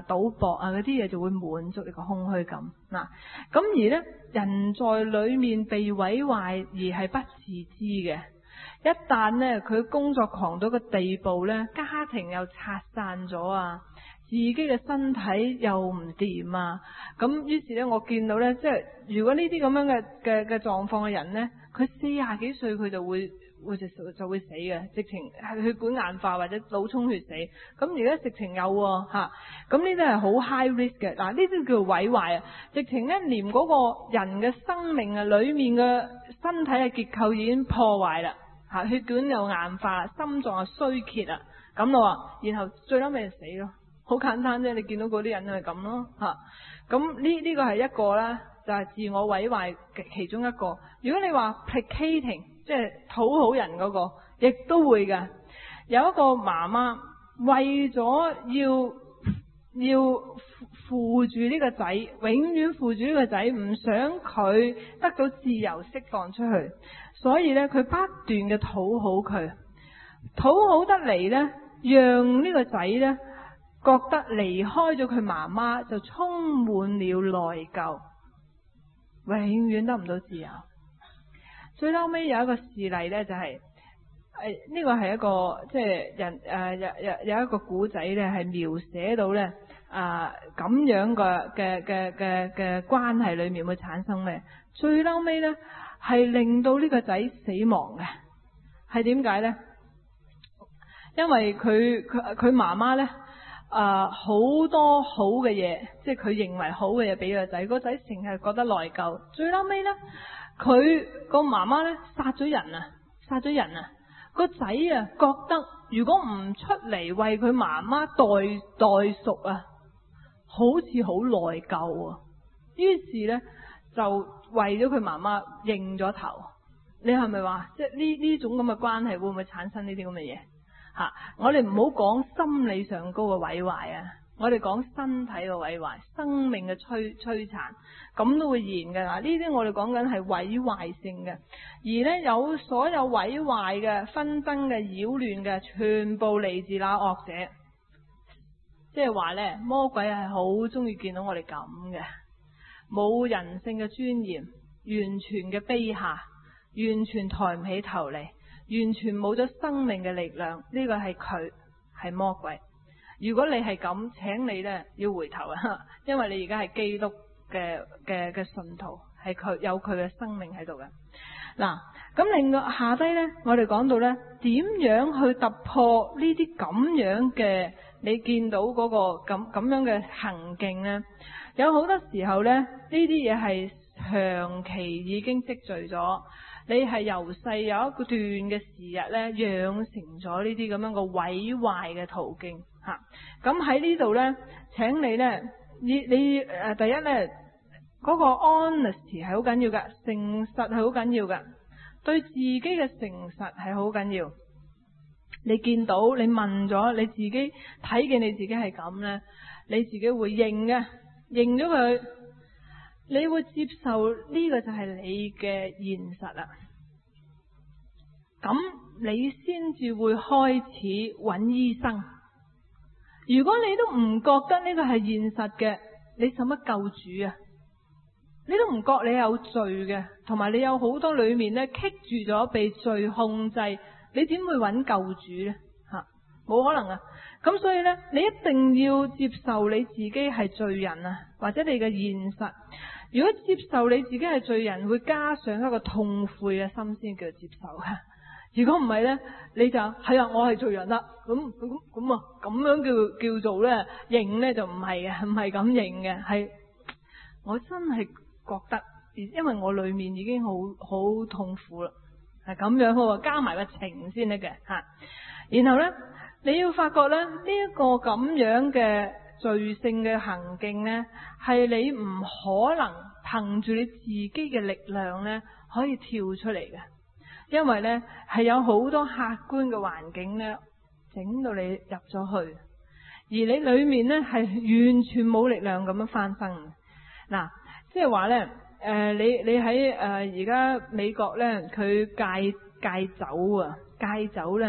B: 賭博啊嗰啲嘢就會滿足你個空虛感嗱。咁而呢，人在裏面被毀壞而係不自知嘅。一旦呢，佢工作狂到個地步呢，家庭又拆散咗啊，自己嘅身體又唔掂啊，咁於是呢，我見到呢，即係如果呢啲咁樣嘅嘅嘅狀況嘅人呢，佢四廿幾歲佢就會會就就會死嘅，直情係血管硬化或者腦充血死。咁而家直情有喎嚇，咁呢啲係好 high risk 嘅。嗱，呢啲叫毀壞啊，直情呢，連嗰個人嘅生命啊，裡面嘅身體嘅結構已經破壞啦嚇，血管又硬化，心臟又衰竭啊，咁咯，然後最嬲尾就死咯。好簡單啫，你見到嗰啲人就係咁咯嚇。咁呢呢個係一個啦，就係、是、自我毀壞嘅其中一個。如果你話 placating， 即係討好人嗰、那個，亦都會㗎。有一個媽媽為咗要要扶住呢個仔，永遠扶住呢個仔，唔想佢得到自由釋放出去，所以呢，佢不斷嘅討好佢，討好得嚟呢，讓呢個仔呢，覺得離開咗佢媽媽就充滿了內疚，永遠得唔到自由。最後尾有一個事例呢，就係誒呢個係一個即係人誒有有有一個古仔呢，係描寫到呢啊咁樣嘅嘅嘅嘅嘅關係裏面會產生咩？最後尾呢，係令到呢個仔死亡嘅，係點解呢？因為佢佢佢媽媽呢。啊！好、呃、多好嘅嘢，即係佢認為好嘅嘢俾個仔，個仔成日覺得內疚。最後尾呢，佢個媽媽呢殺咗人啊，殺咗人啊！個仔啊覺得如果唔出嚟為佢媽媽代代贖啊，好似好內疚啊。於是呢，就為咗佢媽媽認咗頭。你係咪話即係呢呢種咁嘅關係會唔會產生呢啲咁嘅嘢？吓，我哋唔好講心理上高嘅毀壞啊，我哋講身體嘅毀壞，生命嘅摧摧殘，咁都會現嘅。嗱，呢啲我哋講緊係毀壞性嘅，而呢，有所有毀壞嘅、紛爭嘅、擾亂嘅，全部嚟自那惡者。即係話呢，魔鬼係好中意見到我哋咁嘅，冇人性嘅尊嚴，完全嘅卑下，完全抬唔起頭嚟。完全冇咗生命嘅力量，呢個係佢，係魔鬼。如果你係咁，請你呢要回頭啊，因為你而家係基督嘅嘅嘅信徒，係佢有佢嘅生命喺度嘅。嗱，咁另外下低呢，我哋講到呢點樣去突破呢啲咁樣嘅，你見到嗰個咁咁樣嘅行徑呢？有好多時候呢，呢啲嘢係長期已經積聚咗。你係由細有一個段嘅時日咧，養成咗呢啲咁樣嘅毀壞嘅途徑嚇。咁喺呢度咧，請你咧，你你誒第一咧，嗰個 honesty 係好緊要㗎，誠實係好緊要㗎，對自己嘅誠實係好緊要。你見到你問咗你自己，睇見你自己係咁咧，你自己會認嘅，認咗佢。你會接受呢個就係你嘅現實啦，咁你先至會開始揾醫生。如果你都唔覺得呢個係現實嘅，你使乜救主啊？你都唔覺你有罪嘅，同埋你有好多裏面呢棘住咗被罪控制，你點會揾救主呢？吓，冇可能啊！咁所以呢，你一定要接受你自己係罪人啊，或者你嘅現實。如果接受你自己係罪人，會加上一個痛悔嘅心先叫接受嘅。如果唔係呢，你就係啊，我係罪人啦。咁咁咁啊，咁樣叫叫做呢認呢就唔係嘅，唔係咁認嘅，係我真係覺得，因為我裏面已經好好痛苦啦，係咁樣喎，加埋個情先得嘅吓。然後呢，你要發覺咧呢一個咁樣嘅罪性嘅行徑呢，係你唔可能憑住你自己嘅力量呢可以跳出嚟嘅，因為呢係有好多客觀嘅環境呢整到你入咗去，而你裏面呢係完全冇力量咁樣翻身嘅。嗱，即係話呢，誒、呃，你你喺誒而家美國呢，佢戒戒酒啊，戒酒呢，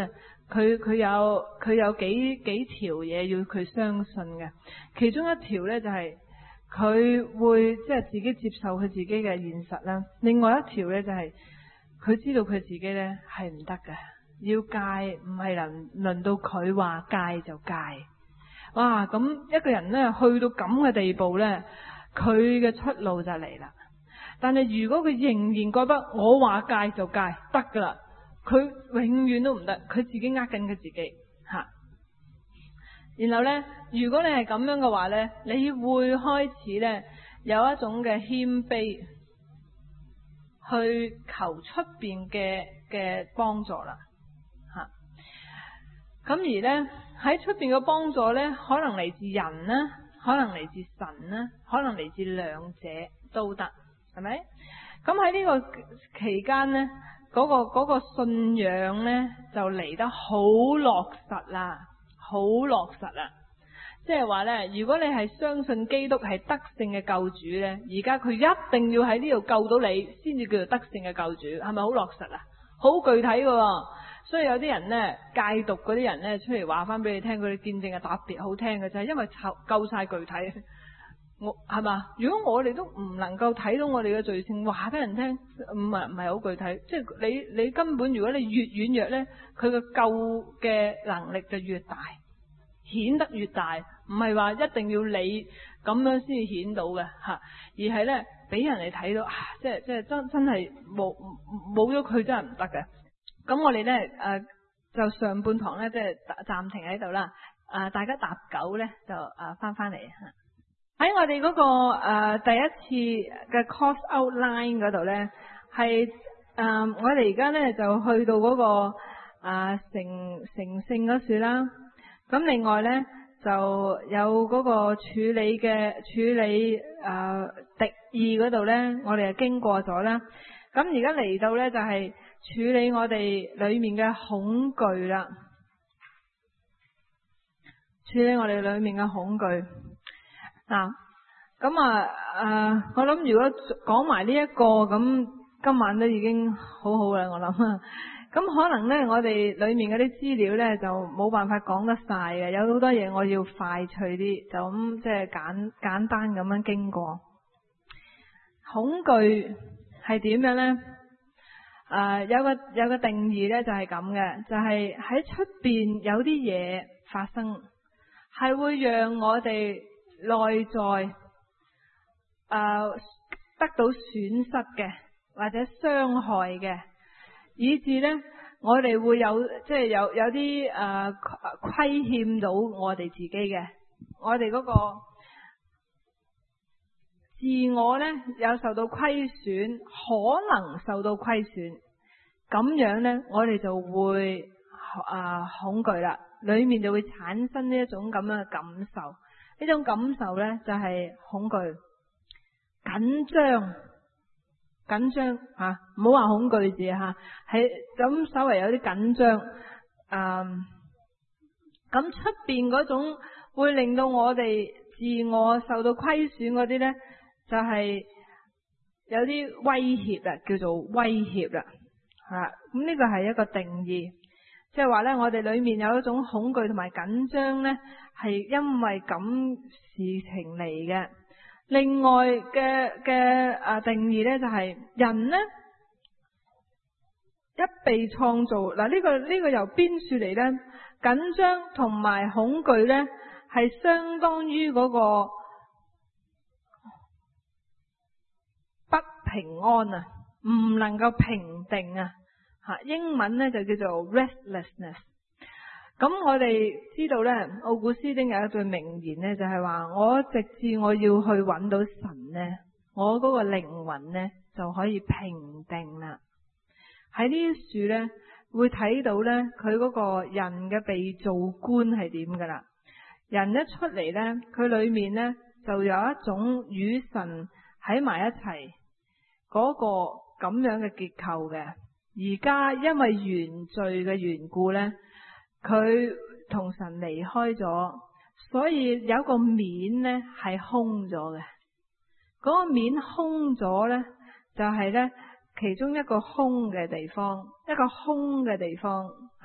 B: 佢佢有佢有幾幾條嘢要佢相信嘅，其中一條呢，就係佢會即係自己接受佢自己嘅現實啦。另外一條呢，就係佢知道佢自己呢係唔得嘅，要戒唔係輪輪到佢話戒就戒。哇！咁一個人呢，去到咁嘅地步呢，佢嘅出路就嚟啦。但係如果佢仍然覺得我話戒就戒得噶啦，佢永遠都唔得，佢自己呃緊佢自己吓。然後呢，如果你係咁樣嘅話呢，你會開始呢有一種嘅謙卑，去求出邊嘅嘅幫助啦吓。咁而呢，喺出邊嘅幫助呢，可能嚟自人啦，可能嚟自神啦，可能嚟自兩者都得，係咪？咁喺呢個期間呢，嗰個嗰個信仰呢，就嚟得好落實啦，好落實啦。即係話呢，如果你係相信基督係得勝嘅救主呢，而家佢一定要喺呢度救到你，先至叫做得勝嘅救主，係咪好落實啊？好具體㗎。所以有啲人呢，戒毒嗰啲人呢，出嚟話翻俾你聽，佢哋見證係特別好聽嘅，就係因為夠晒具體。我係嘛？如果我哋都唔能夠睇到我哋嘅罪性，話俾人聽，唔係唔係好具體。即係你你根本，如果你越軟弱呢，佢嘅救嘅能力就越大，顯得越大。唔係話一定要你咁樣先至顯到嘅吓，而係呢，俾人哋睇到，啊、即係即係真真係冇冇咗佢真係唔得嘅。咁我哋呢，誒、呃、就上半堂呢，即係暫停喺度啦。誒、呃，大家搭九呢，就誒翻翻嚟吓。喺我哋嗰、那個誒、呃、第一次嘅 course outline 嗰度呢，係誒、呃、我哋而家呢就去到嗰、那個誒、呃、成成聖嗰處啦。咁另外呢，就有嗰個處理嘅處理誒、呃、敵意嗰度呢，我哋就經過咗啦。咁而家嚟到呢，就係、是、處理我哋裏面嘅恐懼啦，處理我哋裏面嘅恐懼。嗱，咁啊誒，我諗如果講埋呢一個，咁今晚都已經好好啦，我諗。咁可能呢，我哋裏面嗰啲資料呢，就冇辦法講得晒嘅，有好多嘢我要快脆啲，就咁即係簡簡單咁樣經過。恐懼係點樣呢？誒、呃，有個有個定義呢，就係咁嘅，就係喺出邊有啲嘢發生，係會讓我哋內在誒、呃、得到損失嘅，或者傷害嘅，以至呢，我哋會有即係有有啲誒虧欠到我哋自己嘅，我哋嗰個自我呢，有受到虧損，可能受到虧損，咁樣呢，我哋就會誒、呃、恐懼啦，裏面就會產生呢一種咁樣嘅感受。呢種感受呢，就係恐懼、緊張、緊張吓，唔好話恐懼字吓，係咁稍微有啲緊張。嗯，咁出邊嗰種會令到我哋自我受到虧損嗰啲呢，就係有啲威脅啊，叫做威脅啦吓。咁呢個係一個定義。即係話呢，我哋裏面有一種恐懼同埋緊張呢，係因為咁事情嚟嘅。另外嘅嘅誒定義呢，就係人呢，一被創造嗱，呢個呢個由邊處嚟呢？緊張同埋恐懼呢，係相當於嗰個不平安啊，唔能夠平定啊。英文呢就叫做 restlessness。咁我哋知道呢，奧古斯丁有一句名言呢，就係話我直至我要去揾到神呢，我嗰個靈魂呢就可以平定啦。喺呢啲處呢，會睇到呢，佢嗰個人嘅被造觀係點噶啦。人一出嚟呢，佢裏面呢就有一種與神喺埋一齊嗰個咁樣嘅結構嘅。而家因為原罪嘅緣故呢，佢同神離開咗，所以有個面呢係空咗嘅。嗰個面空咗呢，就係呢其中一個空嘅地方，一個空嘅地方吓。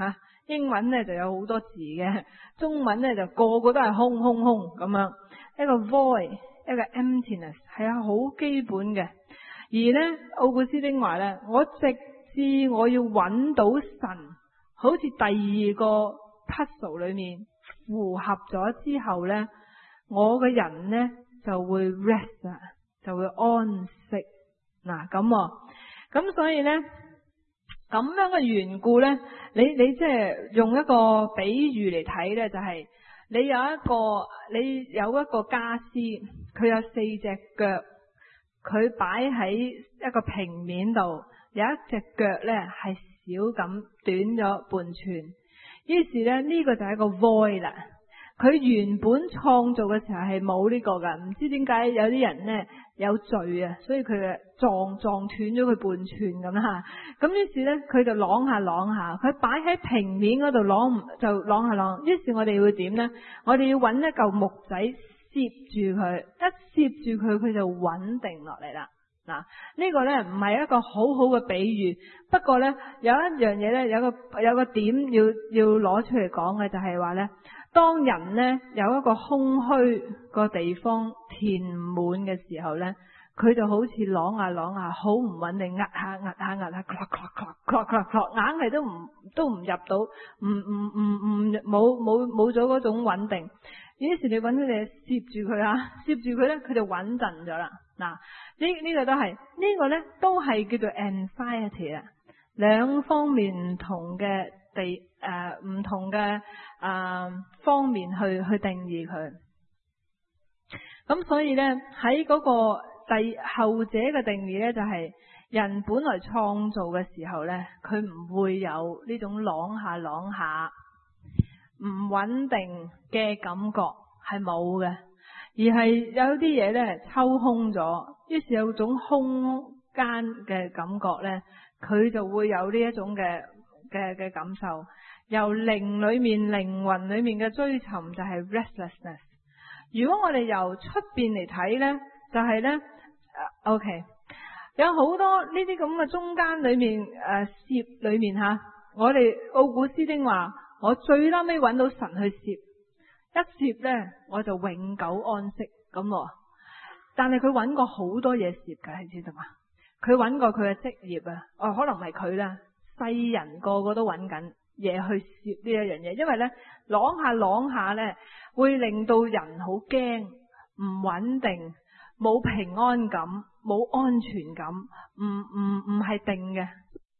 B: 英文咧就有好多字嘅，中文咧就個個都係空空空咁樣，一個 void， 一個 emptiness 係啊，好基本嘅。而咧奧古斯丁話咧，我直至我要揾到神，好似第二個 puzzle 裏面符合咗之後咧，我嘅人咧就會 rest 啊，就會安息。嗱咁啊，咁所以咧咁樣嘅緣故咧，你你即係用一個比喻嚟睇咧，就係你有一個你有一個家私，佢有四隻腳，佢擺喺一個平面度，有一隻腳咧係少咁短咗半寸，於是咧呢個就係一個 void 啦。佢原本創造嘅時候係冇呢個噶，唔知點解有啲人呢有罪啊，所以佢啊撞撞斷咗佢半寸咁啦。咁於是呢，佢就啷下啷下，佢擺喺平面嗰度啷就啷下啷。於是我哋會點呢？我哋要揾一嚿木仔攝住佢，一攝住佢，佢就穩定落嚟啦。嗱，呢個呢唔係一個好好嘅比喻，不過呢，有一樣嘢呢，有個有個點要要攞出嚟講嘅就係話呢。當人呢有一個空虛個地方填滿嘅時候呢，佢就好似啷下啷下，好唔穩定，壓下壓下壓下，咔咔咔咔咔咔，硬係都唔都唔入到，唔唔唔唔冇冇冇咗嗰種穩定。於是你揾啲嘢攝住佢啊，攝住佢呢，佢就穩陣咗啦。嗱，呢呢個都係呢個呢都係叫做 anxiety 啊，兩方面唔同嘅地誒唔同嘅。啊，方面去去定義佢，咁所以呢，喺嗰個第後者嘅定義呢，就係人本來創造嘅時候呢，佢唔會有呢種啷下啷下唔穩定嘅感覺，係冇嘅，而係有啲嘢呢抽空咗，於是有種空間嘅感覺呢，佢就會有呢一種嘅嘅嘅感受。由靈裏面、靈魂裏面嘅追尋就係 restlessness。如果我哋由出邊嚟睇呢，就係、是、呢、uh, OK， 有好多呢啲咁嘅中間裏面誒攝、呃、裏面吓，我哋奧古斯丁話，我最拉尾揾到神去攝，一攝呢，我就永久安息咁。但係佢揾過好多嘢攝㗎，你知道嘛？佢揾過佢嘅職業啊，哦，可能唔係佢啦，世人個個都揾緊嘢去攝呢一樣嘢，因為呢，啷下啷下呢，會令到人好驚，唔穩定，冇平安感，冇安全感，唔唔唔係定嘅，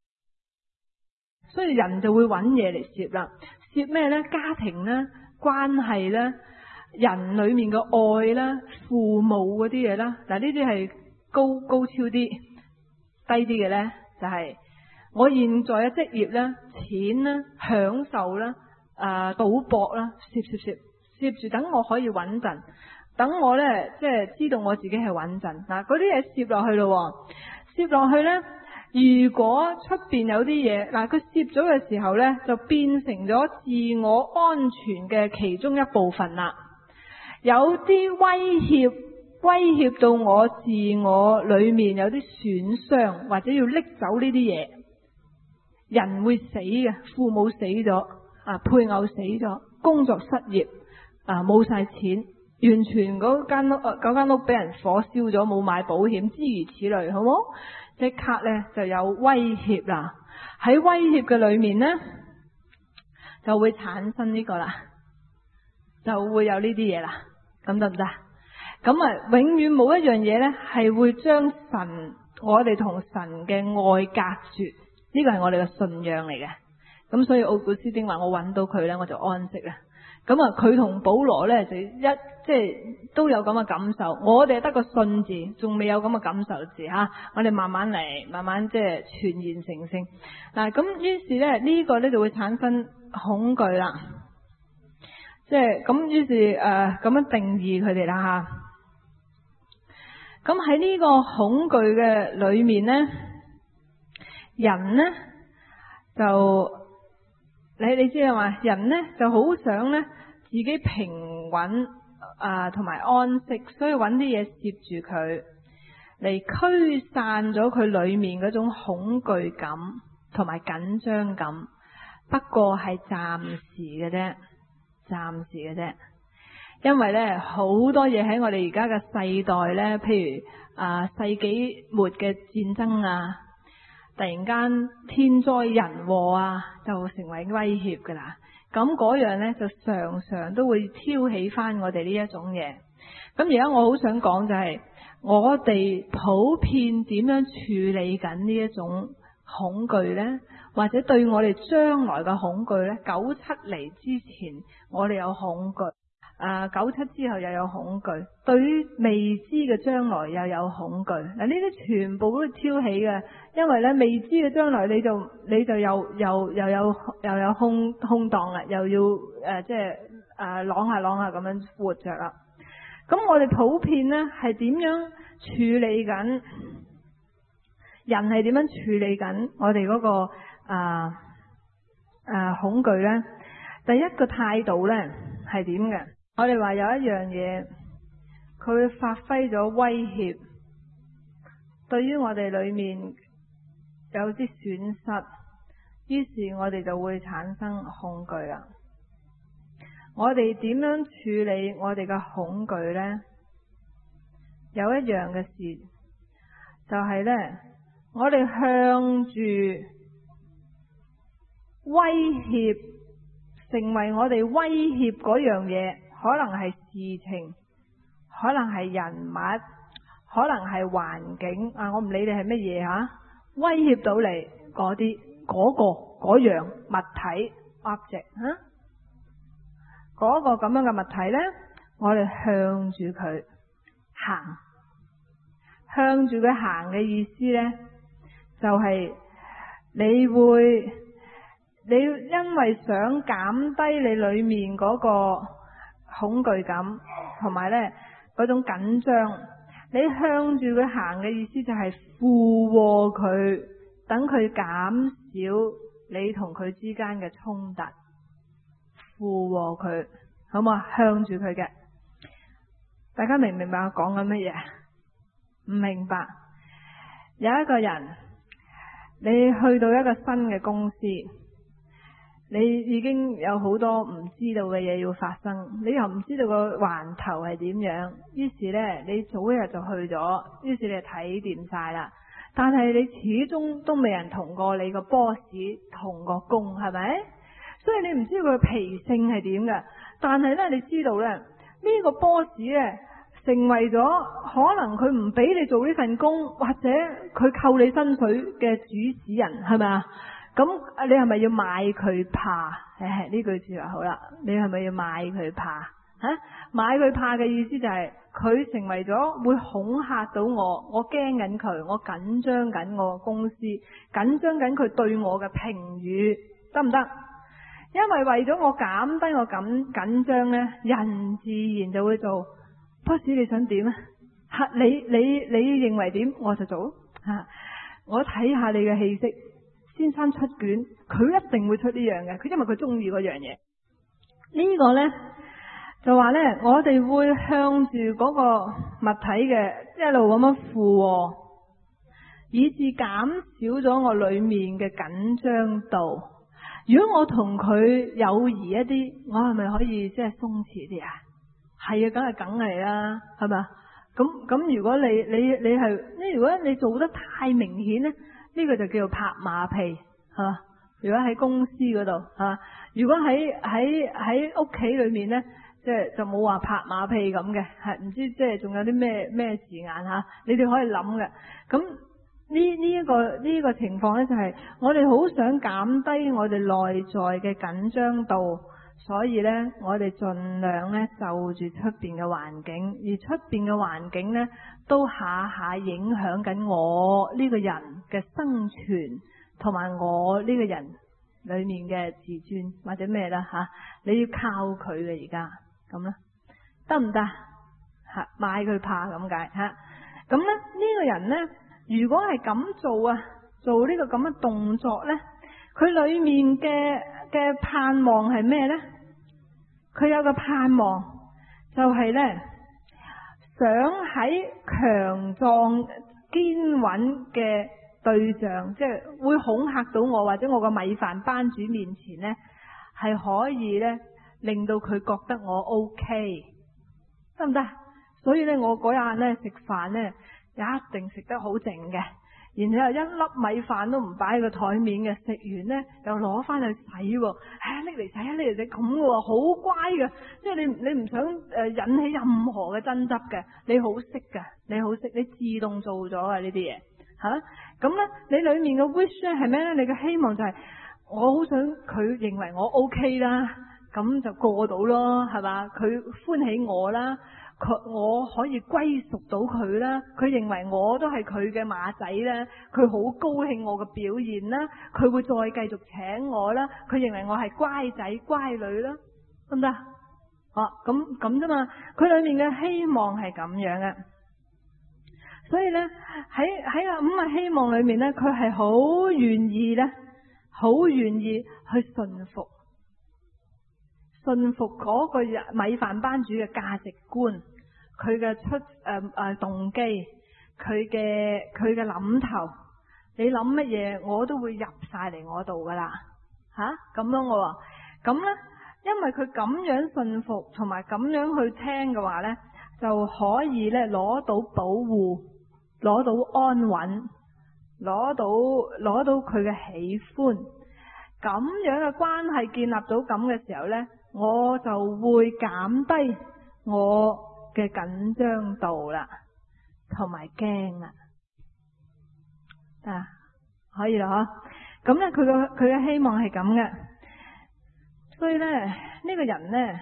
B: 所以人就會揾嘢嚟攝啦。攝咩呢？家庭啦，關係啦，人裏面嘅愛啦，父母嗰啲嘢啦。嗱，呢啲係高高超啲，低啲嘅呢，就係、是。我現在嘅職業咧，錢啦，享受啦，誒，賭博啦，攝攝攝攝住，等我可以穩陣，等我咧即係知道我自己係穩陣。嗱，嗰啲嘢攝落去咯，攝落去咧，如果出邊有啲嘢，嗱，佢攝咗嘅時候咧，就變成咗自我安全嘅其中一部分啦。有啲威脅，威脅到我自我裏面有啲損傷，或者要拎走呢啲嘢。人會死嘅，父母死咗，啊，配偶死咗，工作失業，啊，冇晒錢，完全嗰間屋嗰間屋俾人火燒咗，冇買保險，諸如此類，好冇？即刻呢就有威脅啦。喺威脅嘅裏面呢，就會產生呢個啦，就會有呢啲嘢啦。咁得唔得？咁啊，永遠冇一樣嘢呢係會將神我哋同神嘅愛隔絕。呢個係我哋嘅信仰嚟嘅，咁所以奧古斯丁話我揾到佢呢，我就安息啦。咁啊，佢同保羅呢，就一即係都有咁嘅感受，我哋得個信字，仲未有咁嘅感受字吓。我哋慢慢嚟，慢慢即係傳言成聖。嗱，咁於是呢，呢個呢就會產生恐懼啦，即係咁於是誒咁樣定義佢哋啦吓。咁喺呢個恐懼嘅裏面呢。人呢就你你知係嘛？人呢就好想呢自己平穩啊，同埋安息，所以揾啲嘢攝住佢嚟驅散咗佢裏面嗰種恐懼感同埋緊張感， 不過係暫時嘅啫，暫時嘅啫。因為咧好多嘢喺我哋而家嘅世代咧，譬如啊世紀末嘅戰爭啊，突然間天災人禍啊，就成為威脅噶啦。咁嗰樣咧就常常都會挑起翻我哋呢一種嘢。咁而家我好想講就係、是，我哋普遍點樣處理緊呢一種恐懼呢？或者對我哋將來嘅恐懼呢？九七嚟之前我哋有恐懼，啊九七之後又有恐懼，對於未知嘅將來又有恐懼。嗱，呢啲全部都挑起嘅，因為咧未知嘅將來你就你就又又又有又有空空檔啦，又要誒即係誒啷下啷下咁樣活着啦。咁我哋普遍呢係點樣處理緊？人係點樣處理緊我哋嗰、嗰個啊啊恐懼呢？第一個態度呢係點嘅？我哋話有一樣嘢，佢會發揮咗威脅，對於我哋裏面有啲損失，於是我哋就會產生恐懼啦。我哋點樣處理我哋嘅恐懼呢？有一樣嘅事，就係呢，我哋向住威脅，成為我哋威脅嗰樣嘢，可能係事情，可能係人物，可能係環境啊！我唔理你係乜嘢吓，威脅到你嗰啲嗰個嗰樣物體 object 吓。嗰個咁樣嘅物體呢，我哋向住佢行，向住佢行嘅意思呢，就係你會，你因為想減低你裏面嗰個恐懼感，同埋呢嗰種緊張，你向住佢行嘅意思就係附和佢，等佢減少你同佢之間嘅衝突。附和佢，好唔好？向住佢嘅，大家明唔明白我講緊乜嘢？唔明白？有一個人，你去到一個新嘅公司，你已經有好多唔知道嘅嘢要發生，你又唔知道個環頭係點樣，於是呢，你早一日就去咗，於是你就睇掂晒啦。但係你始終都未人同過你個 boss 同個工，係咪？所以你唔知道佢脾性係點嘅，但係咧你知道咧呢、呢個 boss 咧成為咗可能佢唔俾你做呢份工，或者佢扣你薪水嘅主使人，係咪啊？咁你係咪要買佢怕？誒，呢句說話好啦，你係咪要買佢怕？吓、啊，買佢怕嘅意思就係、是、佢成為咗會恐嚇到我，我驚緊佢，我緊張緊我公司，緊張緊佢對我嘅評語，得唔得？因為為咗我減低我緊緊張呢，人自然就會做。boss 你想點啊？吓，你你你認為點我就做。吓、啊，我睇下你嘅氣息。先生出卷，佢一定會出呢樣嘅。佢因為佢中意嗰樣嘢。呢個呢，就話呢，我哋會向住嗰個物體嘅一路咁樣附和，以致減少咗我裏面嘅緊張度。如果我同佢友誼一啲，我係咪可以即係鬆弛啲啊？係啊，梗係梗係啦，係咪？咁咁，如果你你你係，呢如果你做得太明顯呢，呢個就叫做拍馬屁，係嘛？如果喺公司嗰度，係嘛？如果喺喺喺屋企裏面呢，即係就冇話拍馬屁咁嘅，係唔知即係仲有啲咩咩字眼吓？你哋可以諗嘅。咁呢呢一個呢個情況呢，就係我哋好想減低我哋內在嘅緊張度，所以呢，我哋盡量呢就住出邊嘅環境，而出邊嘅環境呢，都下下影響緊我呢個人嘅生存，同埋我呢個人裏面嘅自尊或者咩啦吓，你要靠佢嘅而家咁啦，得唔得？吓，買佢怕咁解吓，咁咧呢個人呢，如果係咁做啊，做呢個咁嘅動作呢，佢裏面嘅嘅盼望係咩呢？佢有個盼望就係呢，想喺強壯堅穩嘅對象，即係會恐嚇到我或者我個米飯班主面前呢，係可以呢令到佢覺得我 OK， 得唔得？所以呢，我嗰日呢食飯呢，一定食得好靜嘅，然後一粒米飯都唔擺喺個台面嘅，食完呢又攞翻去洗，唉拎嚟洗啊拎嚟洗咁嘅，好乖嘅，即係你你唔想誒引起任何嘅爭執嘅，你好識嘅，你好識，你自動做咗嘅呢啲嘢吓，咁咧你裏面嘅 wish 咧係咩咧？你嘅希望就係、是、我好想佢認為我 OK 啦，咁就過到咯，係嘛？佢歡喜我啦。佢我可以歸屬到佢啦，佢認為我都係佢嘅馬仔啦，佢好高興我嘅表現啦，佢會再繼續請我啦，佢認為我係乖仔乖女啦，得唔得？哦，咁咁啫嘛，佢裏面嘅希望係咁樣嘅，所以呢，喺喺啊五個希望裏面呢，佢係好願意呢，好願意去順服。信服嗰個米飯班主嘅價值觀，佢嘅出誒誒、呃、動機，佢嘅佢嘅諗頭，你諗乜嘢我都會入晒嚟我度噶啦，吓、啊、咁樣我話，咁咧因為佢咁樣信服同埋咁樣去聽嘅話咧，就可以咧攞到保護，攞到安穩，攞到攞到佢嘅喜歡，咁樣嘅關係建立到咁嘅時候咧。我就會減低我嘅緊張度啦，同埋驚啦，啊，可以啦嗬。咁咧，佢個佢嘅希望係咁嘅，所以咧呢、呢個人咧，呢、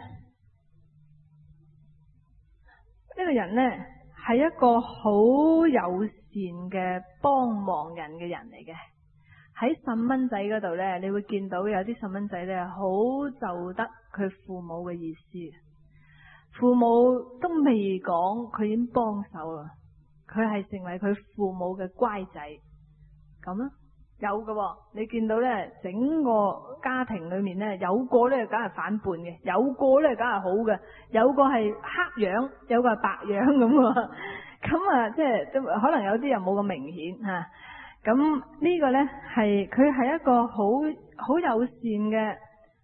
B: 呢個人咧係一個好友善嘅幫忙人嘅人嚟嘅。喺細蚊仔嗰度呢，你會見到有啲細蚊仔呢，好就得佢父母嘅意思，父母都未講，佢已經幫手啦，佢係成為佢父母嘅乖仔，咁啊有嘅、哦，你見到呢，整個家庭裏面呢，有個呢梗係反叛嘅，有個呢梗係好嘅，有個係黑樣，有個係白樣咁啊，咁啊即係都可能有啲又冇咁明顯吓。咁呢個呢，係佢係一個好好友善嘅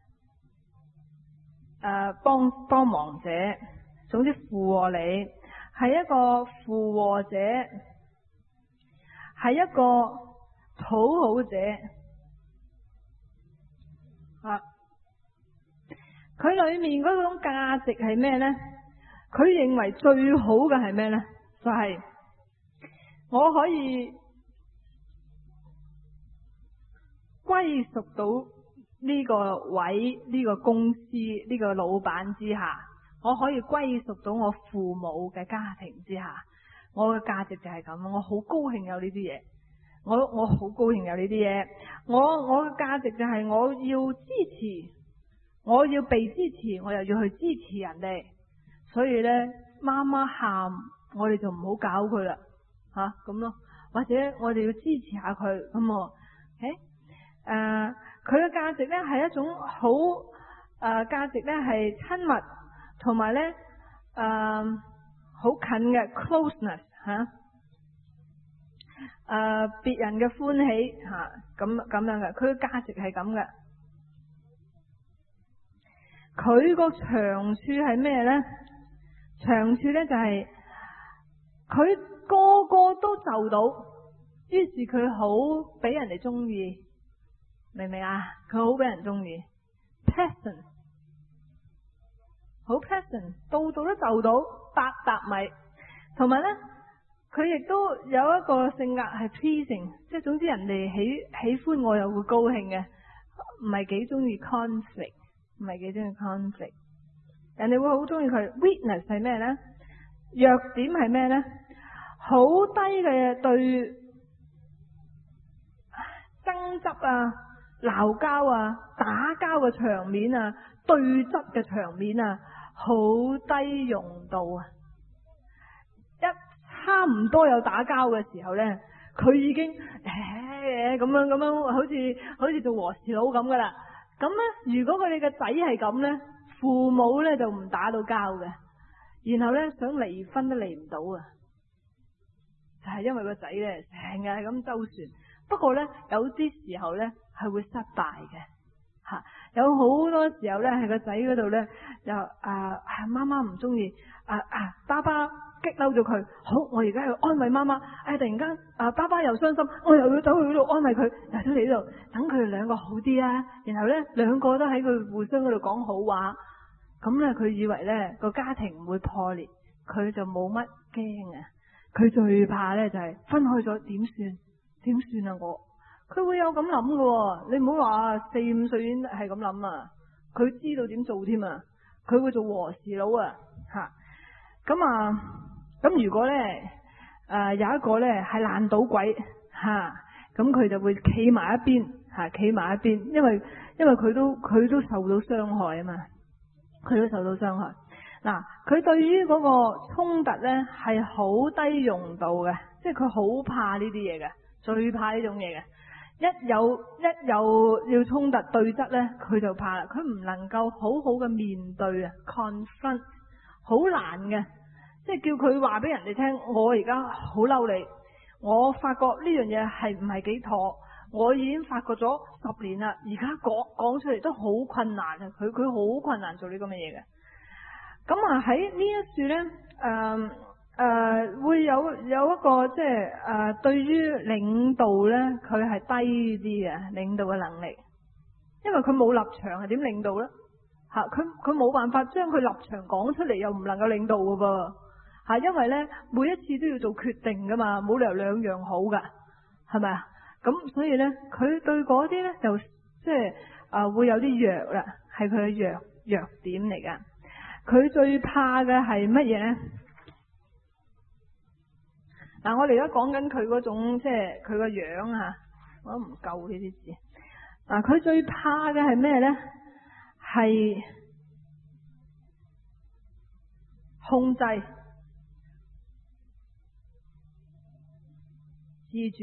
B: 誒幫幫忙者，總之附和你，係一個附和者，係一個討好者啊！佢裏面嗰種價值係咩呢？佢認為最好嘅係咩呢？就係、是、我可以歸屬到呢個位、呢個公司、呢個老闆之下，我可以歸屬到我父母嘅家庭之下，我嘅價值就係咁，我好高興有呢啲嘢，我我好高興有呢啲嘢，我我嘅價值就係我要支持，我要被支持，我又要去支持人哋，所以呢，媽媽喊，我哋就唔好搞佢啦，吓咁咯，或者我哋要支持下佢咁我，誒。誒，佢嘅價值咧係一種好誒價值咧係親密，同埋咧誒好近嘅 closeness 吓，誒別人嘅歡喜吓咁咁樣嘅，佢嘅價值係咁嘅。佢個長處係咩咧？長處咧就係佢個個都就到，於是佢好俾人哋中意。明唔明啊？佢好俾人中意 ，pleasant， 好 pleasant， 度度都就到，八百米。同埋咧，佢亦都有一個性格係 pleasing， 即係總之人哋喜喜歡我又會高興嘅，唔係幾中意 conflict， 唔係幾中意 conflict。人哋會好中意佢。weakness 係咩咧？弱點係咩咧？好低嘅對爭執啊！鬧交啊，打交嘅場面啊，對質嘅場面啊，好低容度啊！一差唔多有打交嘅時候呢，佢已經誒咁樣咁樣，好似好似做和事佬咁噶啦。咁呢，如果佢哋嘅仔係咁呢，父母呢就唔打到交嘅，然後呢，想離婚都離唔到啊！就係因為個仔呢成日係咁周旋。 不過咧有啲時候咧係會失敗嘅吓，有好多時候咧係個仔嗰度咧就啊媽媽唔中意啊啊爸爸激嬲咗佢，好我而家要安慰媽媽，哎突然間啊爸爸又傷心，我又要走去嗰度安慰佢，又走嚟呢度等佢哋兩個好啲啊，然後咧兩個都喺佢互相嗰度講好話，咁咧佢以為咧個家庭唔會破裂，佢就冇乜驚啊，佢最怕咧就係分開咗點算點算啊我。佢會有咁諗嘅，你唔好話四五歲已經係咁諗啊！佢知道點做添啊！佢會做和事佬啊！吓咁啊！咁如果咧誒、呃、有一個咧係爛賭鬼吓，咁、啊、佢就會企埋一邊吓，企、啊、埋一邊，因為因為佢都佢都受到傷害啊嘛，佢都受到傷害。嗱，佢對於嗰個衝突咧係好低容度嘅，即係佢好怕呢啲嘢嘅，最怕呢種嘢嘅。一有一有要衝突對質咧，佢就怕啦。佢唔能夠好好嘅面對啊 ，confront 好難嘅，即係叫佢話俾人哋聽，我而家好嬲你，我發覺呢樣嘢係唔係幾妥，我已經發覺咗十年啦，而家講講出嚟都好困難啊！佢佢好困難做呢咁嘅嘢嘅。咁啊喺呢一處咧，誒、呃、誒、呃、會有有一個即係誒、呃、對於領導咧，佢係低啲嘅領導嘅能力，因為佢冇立場係點領導咧？吓，佢佢冇辦法將佢立場講出嚟，又唔能夠領導噶噃吓，因為咧每一次都要做決定噶嘛，冇理由兩樣好噶，係咪啊？咁所以咧，佢對嗰啲咧就即係誒會有啲弱啦，係佢嘅弱弱點嚟噶。佢最怕嘅係乜嘢咧？嗱、啊，我哋而家講緊佢嗰種即係佢個樣啊，我都唔夠呢啲字。嗱、啊，佢最怕嘅係咩咧？係控制、自主。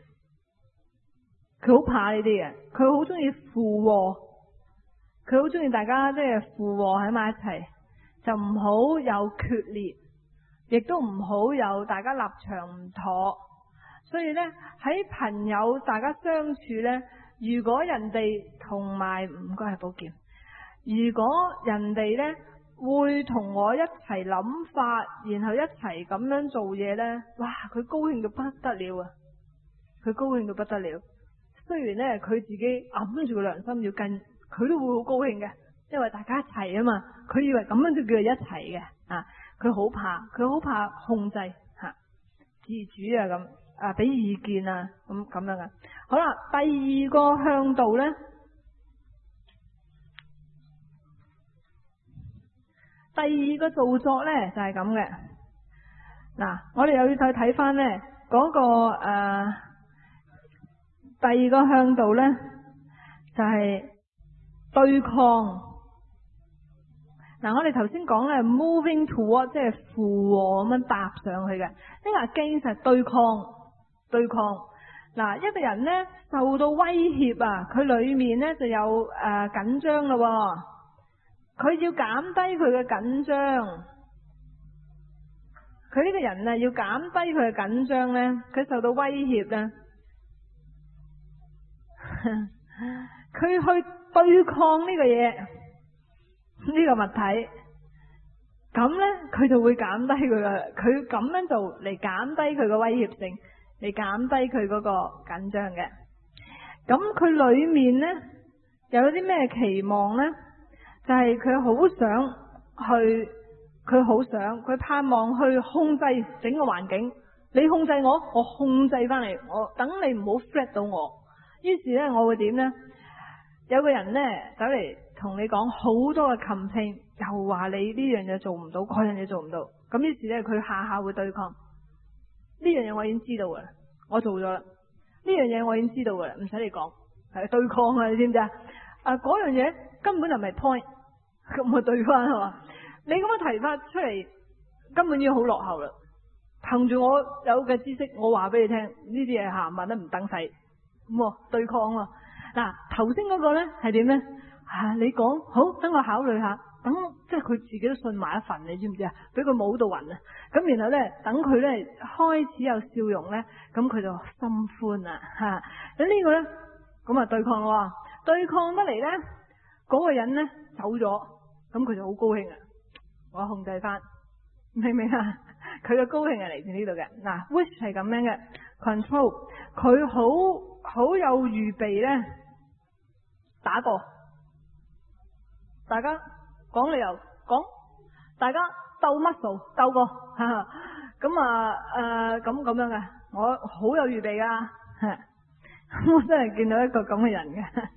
B: 佢好怕呢啲嘅，佢好中意附和，佢好中意大家即係附和喺埋一齊。就唔好有決裂，亦都唔好有大家立場唔妥。所以呢，喺朋友大家相處呢，如果人哋同埋唔該係寶劍，如果人哋呢會同我一齊諗法，然後一齊咁樣做嘢呢，哇！佢高興到不得了啊！佢高興到不得了。雖然呢，佢自己揞住個良心要跟，佢都會好高興嘅。因為大家一齊啊嘛，佢以為咁樣就叫做一齊嘅啊，佢好怕，佢好怕控制吓、啊、自主啊咁啊，俾意見啊咁咁樣嘅。好啦，第二個向度咧，第二個造作咧就係咁嘅。嗱，我哋又要再睇翻咧嗰個誒、呃、第二個向度咧就係、是、對抗。嗱，我哋頭先講咧 moving toward 即係附和咁樣搭上去嘅，呢個係 against 對抗對抗。嗱，一個人咧受到威脅啊，佢裏面咧就有誒緊張咯，佢要減低佢嘅緊張，佢呢個人啊要減低佢嘅緊張咧，佢受到威脅咧，佢去對抗呢個嘢。呢個物體，咁呢，佢就會減低佢嘅，佢咁樣做嚟減低佢嘅威脅性，嚟減低佢嗰個緊張嘅。咁佢裏面呢，有啲咩期望呢？就係佢好想去，佢好想，佢盼望去控制整個環境。你控制我，我控制翻嚟，我等你唔好 threat 到我。於是呢，我會點呢？有個人呢，走嚟同你講好多嘅 complain，又話你呢樣嘢做唔到，嗰樣嘢做唔到。咁於是呢，佢下下會對抗。呢樣嘢我已經知道噶啦，我做咗啦。呢樣嘢我已經知道噶啦，唔使你講，係對抗啊！你知唔知啊？啊，嗰樣嘢根本就唔係 point，咁我對翻係嘛？你咁樣提法出嚟，根本已經好落後啦。憑住我有嘅知識，我話俾你聽，呢啲嘢行問得唔等使，咁對抗啊！嗱，頭先嗰個咧係點咧？啊，你講好，等我考慮下。 等即係佢自己都信埋一份，你知唔知啊？俾佢冇到暈啊！咁然後咧，等佢咧開始有笑容咧，咁佢就心歡啦吓。咁呢個咧，咁啊對抗咯，對抗得嚟咧，嗰個人咧走咗，咁佢就好高興啊！我控制翻，明唔明啊？佢嘅高興係嚟自呢度嘅。嗱 ，which 係咁樣嘅 control， 佢好好有預備咧，打過，大家講理由講，大家鬥 muscle 鬥過，咁啊誒咁咁樣嘅，我好有預備噶，我真係見到一個咁嘅人嘅，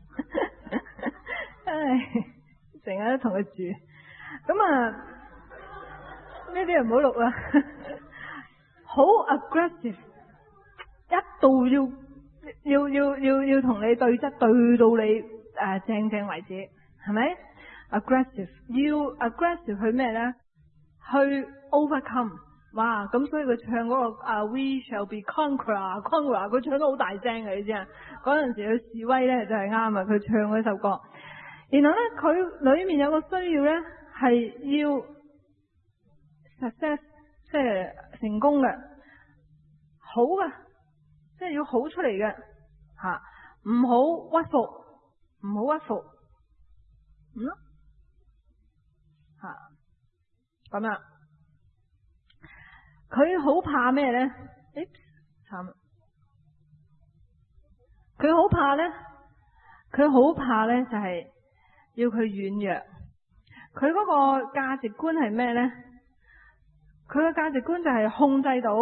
B: 唉，成日都同佢住，咁啊。呢啲人唔好錄啦，好 aggressive， 一到要要要要要同你對質，對到你誒、呃、正正為止，係咪 aggressive？ 要 aggressive 去咩咧？去 overcome， 哇！咁所以佢唱嗰個啊 We shall be conqueror conqueror， 佢唱得好大聲嘅，你知啊？嗰陣時佢示威咧就係啱啊，佢唱嗰首歌，然後咧佢裏面有個需要咧係要。success 即係成功嘅，好嘅，即係要好出嚟嘅吓，唔好屈服，唔好屈服，嗯咯吓咁啊！佢好怕咩咧？誒，慘！佢好怕咧，佢好怕咧，就係要佢軟弱。佢嗰個價值觀係咩咧？佢嘅價值觀就係控制到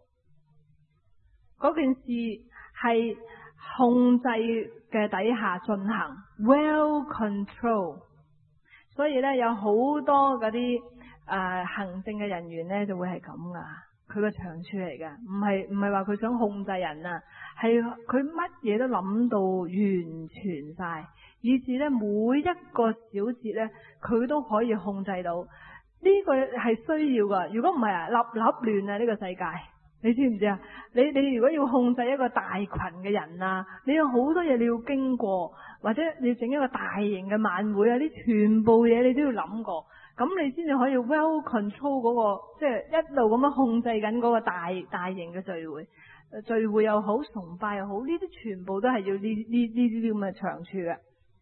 B: 嗰件事係控制嘅底下進行 ，well control。所以咧有好多嗰啲誒行政嘅人員咧就會係咁噶，佢個長處嚟嘅，唔係唔係話佢想控制人啊，係佢乜嘢都諗到完全晒，以至咧每一個小節咧佢都可以控制到。呢個係需要噶，如果唔係啊，立立亂啊呢個世界，你知唔知啊？你你如果要控制一個大群嘅人啊，你有好多嘢你要經過，或者你整一個大型嘅晚會啊，啲全部嘢你都要諗過，咁你先至可以 well control 嗰個，即係一路咁樣控制緊嗰個大大型嘅聚會，聚會又好，崇拜又好，呢啲全部都係要呢呢呢啲咁嘅長處嘅。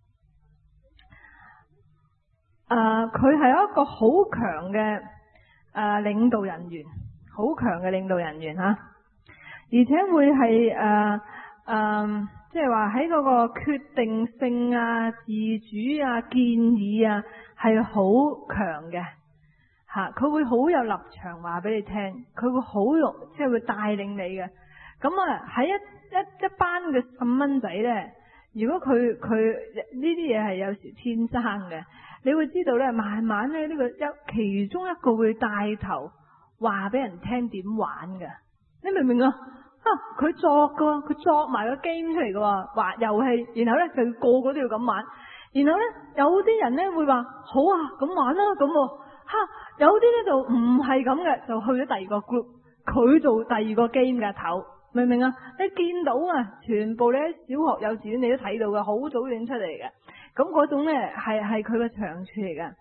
B: 誒，佢係、uh, 一個好強嘅誒領導人員，好強嘅領導人員吓，而且會係誒誒，即係話喺嗰個決定性啊、自主啊、建議啊，係好強嘅吓，佢會好有立場話俾你聽，佢會好用，即係會帶領你嘅。咁啊喺一一一班嘅細蚊仔咧，如果佢佢呢啲嘢係有時天生嘅。你會知道咧，慢慢咧呢個一其中一個會帶頭話俾人聽點玩嘅，你明唔明啊？啊，佢作噶，佢作埋個 game 出嚟噶，話遊戲，然後咧就個個都要咁玩，然後咧有啲人咧會話好啊，咁玩啦，咁吓，有啲咧就唔係咁嘅，就去咗第二個 group， 佢做第二個 game 嘅頭，明唔明啊？你見到啊，全部你喺小學、幼稚園你都睇到嘅，好早已經出嚟嘅。咁嗰種咧係係佢嘅長處嚟嘅，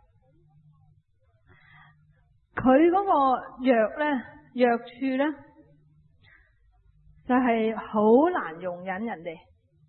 B: 佢嗰個弱咧弱處咧就係、是、好難容忍人哋，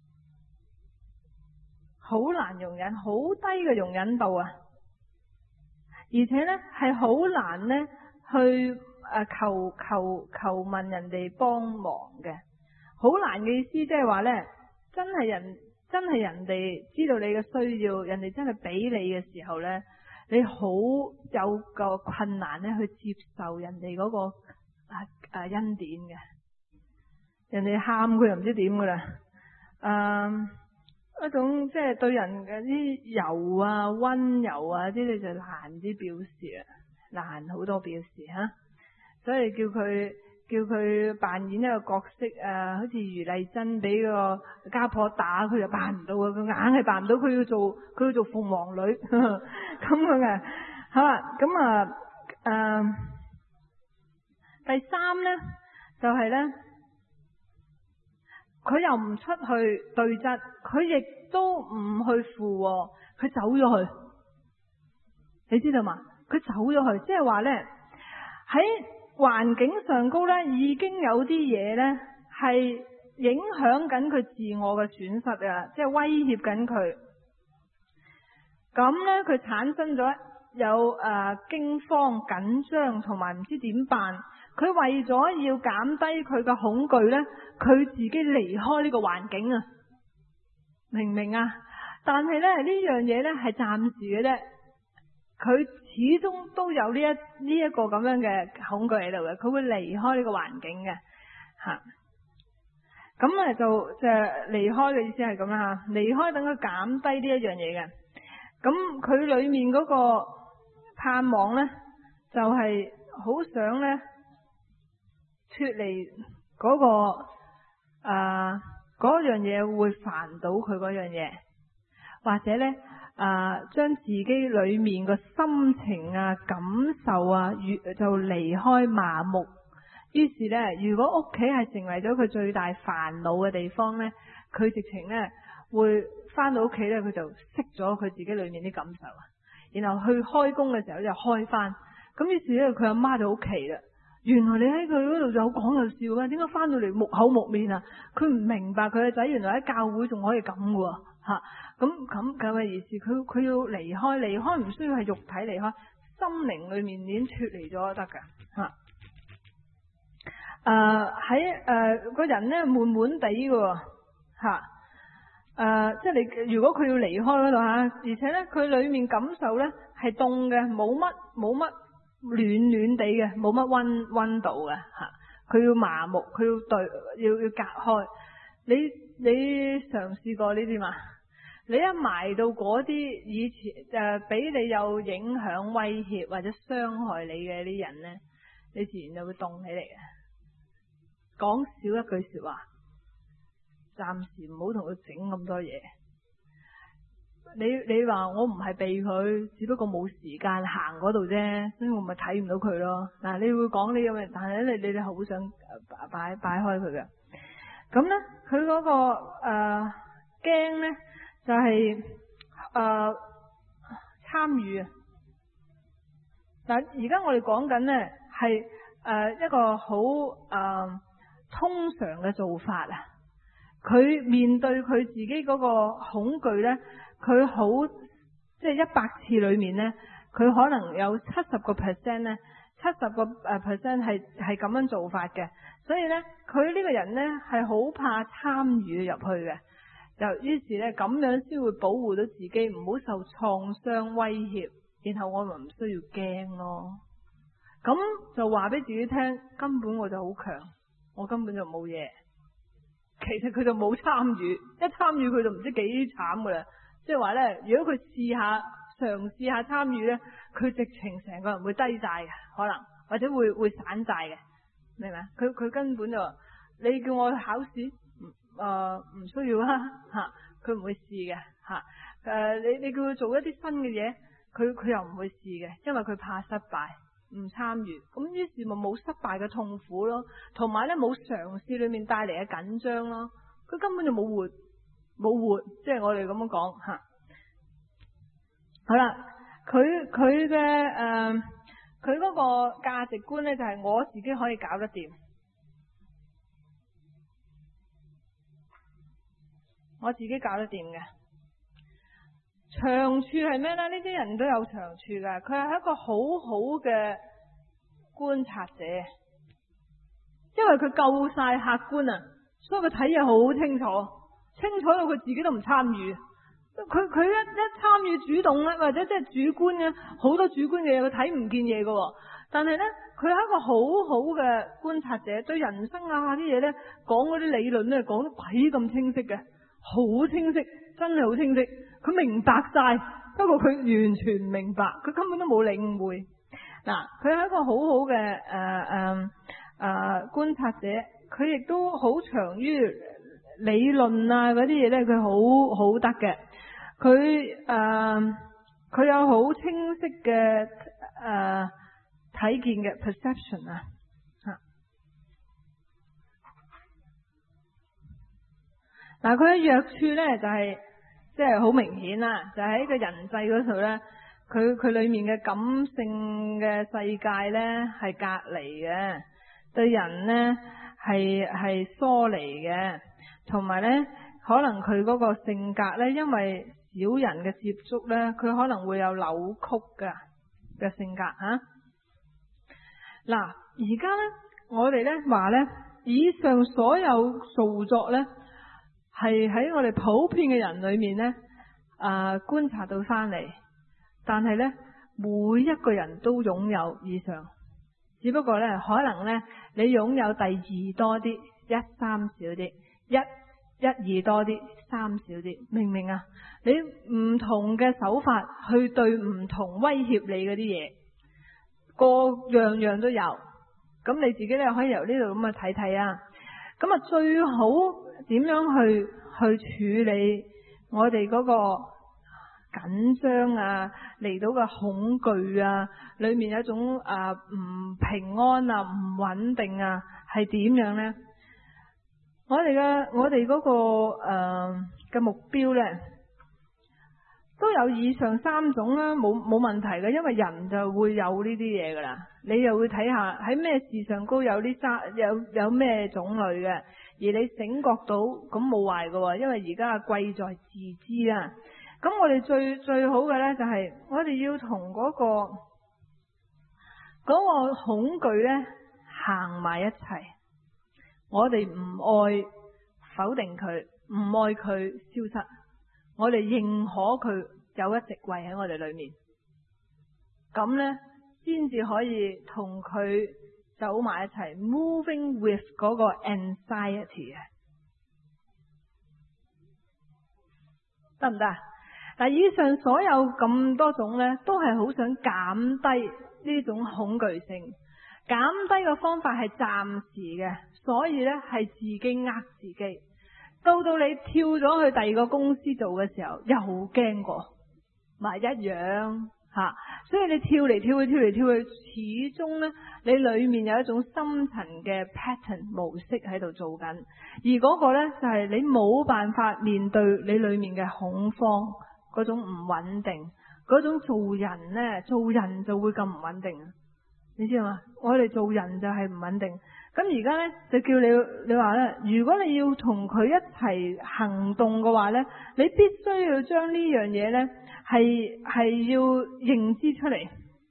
B: 好難容忍，好低嘅容忍度啊！而且咧係好難咧去誒求求求問人哋幫忙嘅，好難嘅意思即係話咧真係人。真係人哋知道你嘅需要，人哋真係俾你嘅時候咧，你好有個困難咧去接受人哋嗰個啊啊恩典嘅。人哋喊佢又唔知點噶啦，誒一種即係對人嘅啲柔啊溫柔啊啲，你就難啲表示啊，難好多表示吓，所以叫佢。叫佢扮演一個角色啊，好似余麗珍俾個家婆打，佢就扮唔到啊！佢硬係扮唔到，佢要做佢要做鳳凰女咁樣嘅，好啦，咁啊誒，第三咧就係咧，佢又唔出去對質，佢亦都唔去附和，佢走咗去， 你知道嘛？佢走咗去，即係話呢，喺環境上高呢，已經有啲嘢呢係影響緊佢自我嘅損失啊，即係威脅緊佢。咁呢，佢產生咗有誒驚慌、緊張同埋唔知點辦。佢為咗要減低佢嘅恐懼呢，佢自己離開呢個環境啊，明唔明啊？但係咧呢樣嘢呢係暫時嘅啫，佢始終都有呢一呢一個咁樣嘅恐懼喺度嘅，佢會離開呢個環境嘅吓。咁啊就就離開嘅意思係咁啦吓，離開等佢減低呢一樣嘢嘅。咁佢裏面嗰個盼望呢，就係好想呢脫離嗰個誒嗰樣嘢會煩到佢嗰樣嘢，或者呢誒將自己裏面個心情啊感受啊越就離開麻木。於是呢，如果屋企係成為咗佢最大煩惱嘅地方呢，佢直情呢會翻到屋企呢，佢就熄咗佢自己裏面啲感受啊，然後去開工嘅時候就開翻。咁於是呢，佢阿媽就好奇啦，原來你喺佢嗰度就好講又笑啊，點解翻到嚟木口木面啊？佢唔明白佢個仔原來喺教會仲可以咁嘅吓，咁咁咁嘅意思。佢佢要離開，離開唔需要係肉體離開，心靈裏面已經脫離咗得噶吓。誒喺誒個人咧悶悶地嘅吓，誒、呃、即係你如果佢要離開嗰度吓，而且咧佢裏面感受咧係凍嘅，冇乜冇乜暖暖地嘅，冇乜溫溫度嘅吓，佢要麻木，佢要對要要隔開。你你嘗試過呢啲嘛？你一埋到嗰啲以前誒俾、呃、你有影響、威脅或者傷害你嘅啲人咧，你自然就會凍起嚟嘅。講少一句說話，暫時唔好同佢整咁多嘢。你你話我唔係避佢，只不過冇時間行嗰度啫，所以我咪睇唔到佢咯。嗱，你會講呢咁嘅，但係咧你你哋好想擺擺開佢嘅。咁咧，佢嗰、嗰個誒驚咧就係誒參與啊。嗱，而家我哋講緊咧係誒一個好誒。呃通常嘅做法啊，佢面對佢自己嗰個恐懼呢，佢好即係一百次裏面呢，佢可能有七十個 percent 呢，七十個誒 percent 係係咁樣做法嘅。所以呢，佢呢個人呢係好怕參與入去嘅，就於是呢，咁樣先會保護到自己唔好受創傷威脅，然後我咪唔需要驚咯。咁就話俾自己聽，根本我就好強。我根本就冇嘢，其實佢就冇參與，一參與佢就唔知幾慘噶啦。即係話咧，如果佢試下嘗試下參與咧，佢直情成個人會低債嘅，可能或者會會散債嘅，明唔明？佢佢根本就你叫我去考試，誒唔需要啦吓，佢唔會試嘅吓。誒你你叫佢做一啲新嘅嘢，佢佢又唔會試嘅，因為佢怕失敗。唔參與，咁於是咪冇失敗嘅痛苦咯，同埋咧冇嘗試裏面帶嚟嘅緊張咯，佢根本就冇活冇活，即係我哋咁樣講吓。好啦，佢佢嘅誒，佢嗰個價值觀咧就係我自己可以搞得掂，我自己搞得掂嘅。長處係咩呢？呢啲人都有長處噶，佢係一個好好嘅觀察者，因為佢夠晒客觀啊，所以佢睇嘢好清楚，清楚到佢自己都唔參與。佢佢一一參與主動咧，或者即係主觀嘅好多主觀嘅嘢，佢睇唔見嘢噶。但係呢，佢係一個好好嘅觀察者，對人生啊啲嘢呢，講嗰啲理論呢，講得鬼咁清晰嘅，好清晰，真係好清晰。佢明白晒，不過佢完全唔明白，佢根本都冇領會。嗱，佢係一個好好嘅誒誒誒觀察者，佢亦都好長於理論啊嗰啲嘢咧，佢好好得嘅。佢誒佢有好清晰嘅誒睇見嘅 perception 啊吓。嗱，佢嘅弱處咧就係、是。即係好明顯啦，就喺、是、個人際嗰度咧， 佢佢裏面嘅感性嘅世界呢係隔離嘅，對人呢係係疏離嘅，同埋呢可能佢嗰個性格呢，因為少人嘅接觸呢，佢可能會有扭曲嘅嘅性格吓。嗱，而家呢，我哋呢話呢，以上所有造作呢，係喺我哋普遍嘅人裏面呢，啊、呃、觀察到翻嚟，但係呢，每一個人都擁有以上，只不過呢，可能呢，你擁有第二多啲，一三少啲，一一二多啲，三少啲，明唔明啊？你唔同嘅手法去對唔同威脅你嗰啲嘢，個樣樣都有。咁你自己咧可以由呢度咁去睇睇啊。咁啊，最好點樣去去處理我哋嗰個緊張啊，嚟到嘅恐懼啊，裏面有一種啊唔平安啊，唔穩定啊，係點樣呢？我哋嘅我哋嗰個誒嘅目標呢，都有以上三種啦，冇冇問題嘅，因為人就會有呢啲嘢噶啦。你又會睇下喺咩事上高有呢三有有咩種類嘅，而你醒覺到咁冇壞嘅，因為而家貴在自知啊。咁我哋最最好嘅呢，就係我哋要同嗰個嗰個恐懼呢行埋一齊。我哋唔愛否定佢，唔愛佢消失，我哋認可佢有一席位喺我哋裏面，咁呢，先至可以同佢走埋一齊 ，moving with 嗰個 anxiety 啊，得唔得？嗱，以上所有咁多種呢，都係好想減低呢種恐懼性。減低嘅方法係暫時嘅，所以呢係自己呃自己。到到你跳咗去第二個公司做嘅時候，又驚過，咪一樣吓。所以你跳嚟跳去，跳嚟跳去，始終呢，你裏面有一種深層嘅 pattern 模式喺度做緊，而嗰個呢，就係你冇辦法面對你裏面嘅恐慌，嗰種唔穩定，嗰種做人呢，做人就會咁唔穩定。你知嘛？我哋做人就係唔穩定。咁而家呢，就叫你，你話呢，如果你要同佢一齊行動嘅話呢，你必須要將呢樣嘢呢，係係要認知出嚟，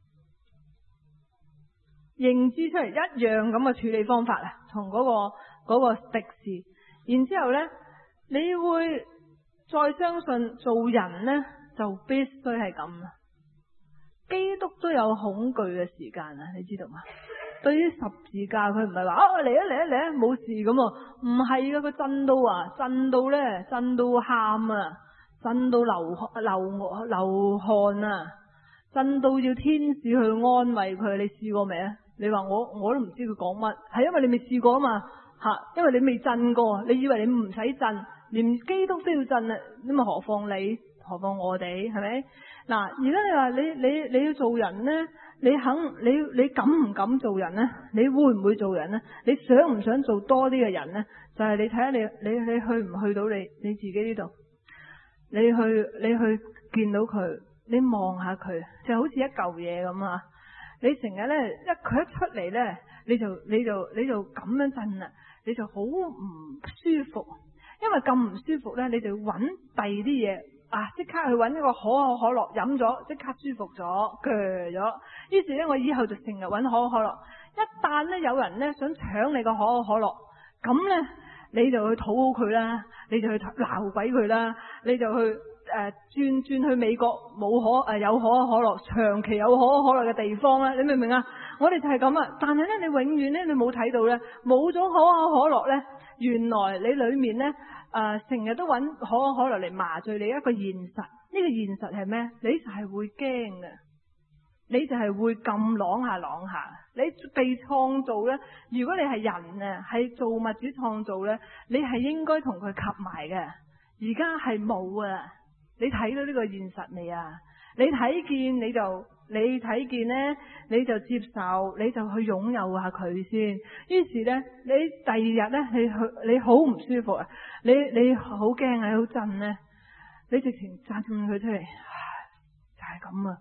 B: 認知出嚟一樣咁嘅處理方法啊，同嗰個嗰個敵視。然之後呢，你會再相信做人呢，就必須係咁。基督都有恐懼嘅時間啊，你知道嘛？對於十字架，佢唔係話啊嚟啊嚟啊嚟啊冇事咁啊，唔係噶，佢震到啊，震到咧，震到喊啊，震到流流流汗啊，震到要天使去安慰佢。你試過未啊？你話我我都唔知佢講乜，係因為你未試過啊嘛吓，因為你未震過，你以為你唔使震，連基督都要震啊，咁啊何況你，何況我哋，係咪？嗱，而家你話你你你要做人呢？你肯你你敢唔敢做人呢？你會唔會做人呢？你想唔想做多啲嘅人呢？就係、是、你睇下你你你去唔去到你你自己呢度？你去你去見到佢，你望下佢，就好似一嚿嘢咁啊！你成日呢，一佢一出嚟呢，你就你就你就咁樣震啦，你就好唔舒服，因為咁唔舒服呢，你就要揾第二啲嘢。啊！即刻去揾一個可口可樂飲咗，即刻舒服咗，鋸咗。於是咧，我以後就成日揾可口可樂。一旦咧有人咧想搶你個可口可樂，咁咧你就去討好佢啦，你就去鬧鬼佢啦，你就去誒、呃、轉轉去美國冇可誒、呃、有可口可樂，長期有可口可樂嘅地方啦。你明唔明啊？我哋就係咁啊！但係咧，你永遠咧你冇睇到咧，冇咗可口可樂咧，原來你裏面咧。誒，成日、呃、都揾可口可樂嚟麻醉你一個現實，呢、這個現實係咩？你就係會驚嘅，你就係會咁啷下啷下。你被創造呢，如果你係人啊，係造物主創造呢，你係應該同佢及埋嘅。而家係冇啊！你睇到呢個現實未啊？你睇見你就。你睇見呢，你就接受，你就去擁有下佢先。於是呢，你第二日呢，你去你好唔舒服啊，你你好驚啊，好震呢，你直情震佢出嚟，就係咁啊！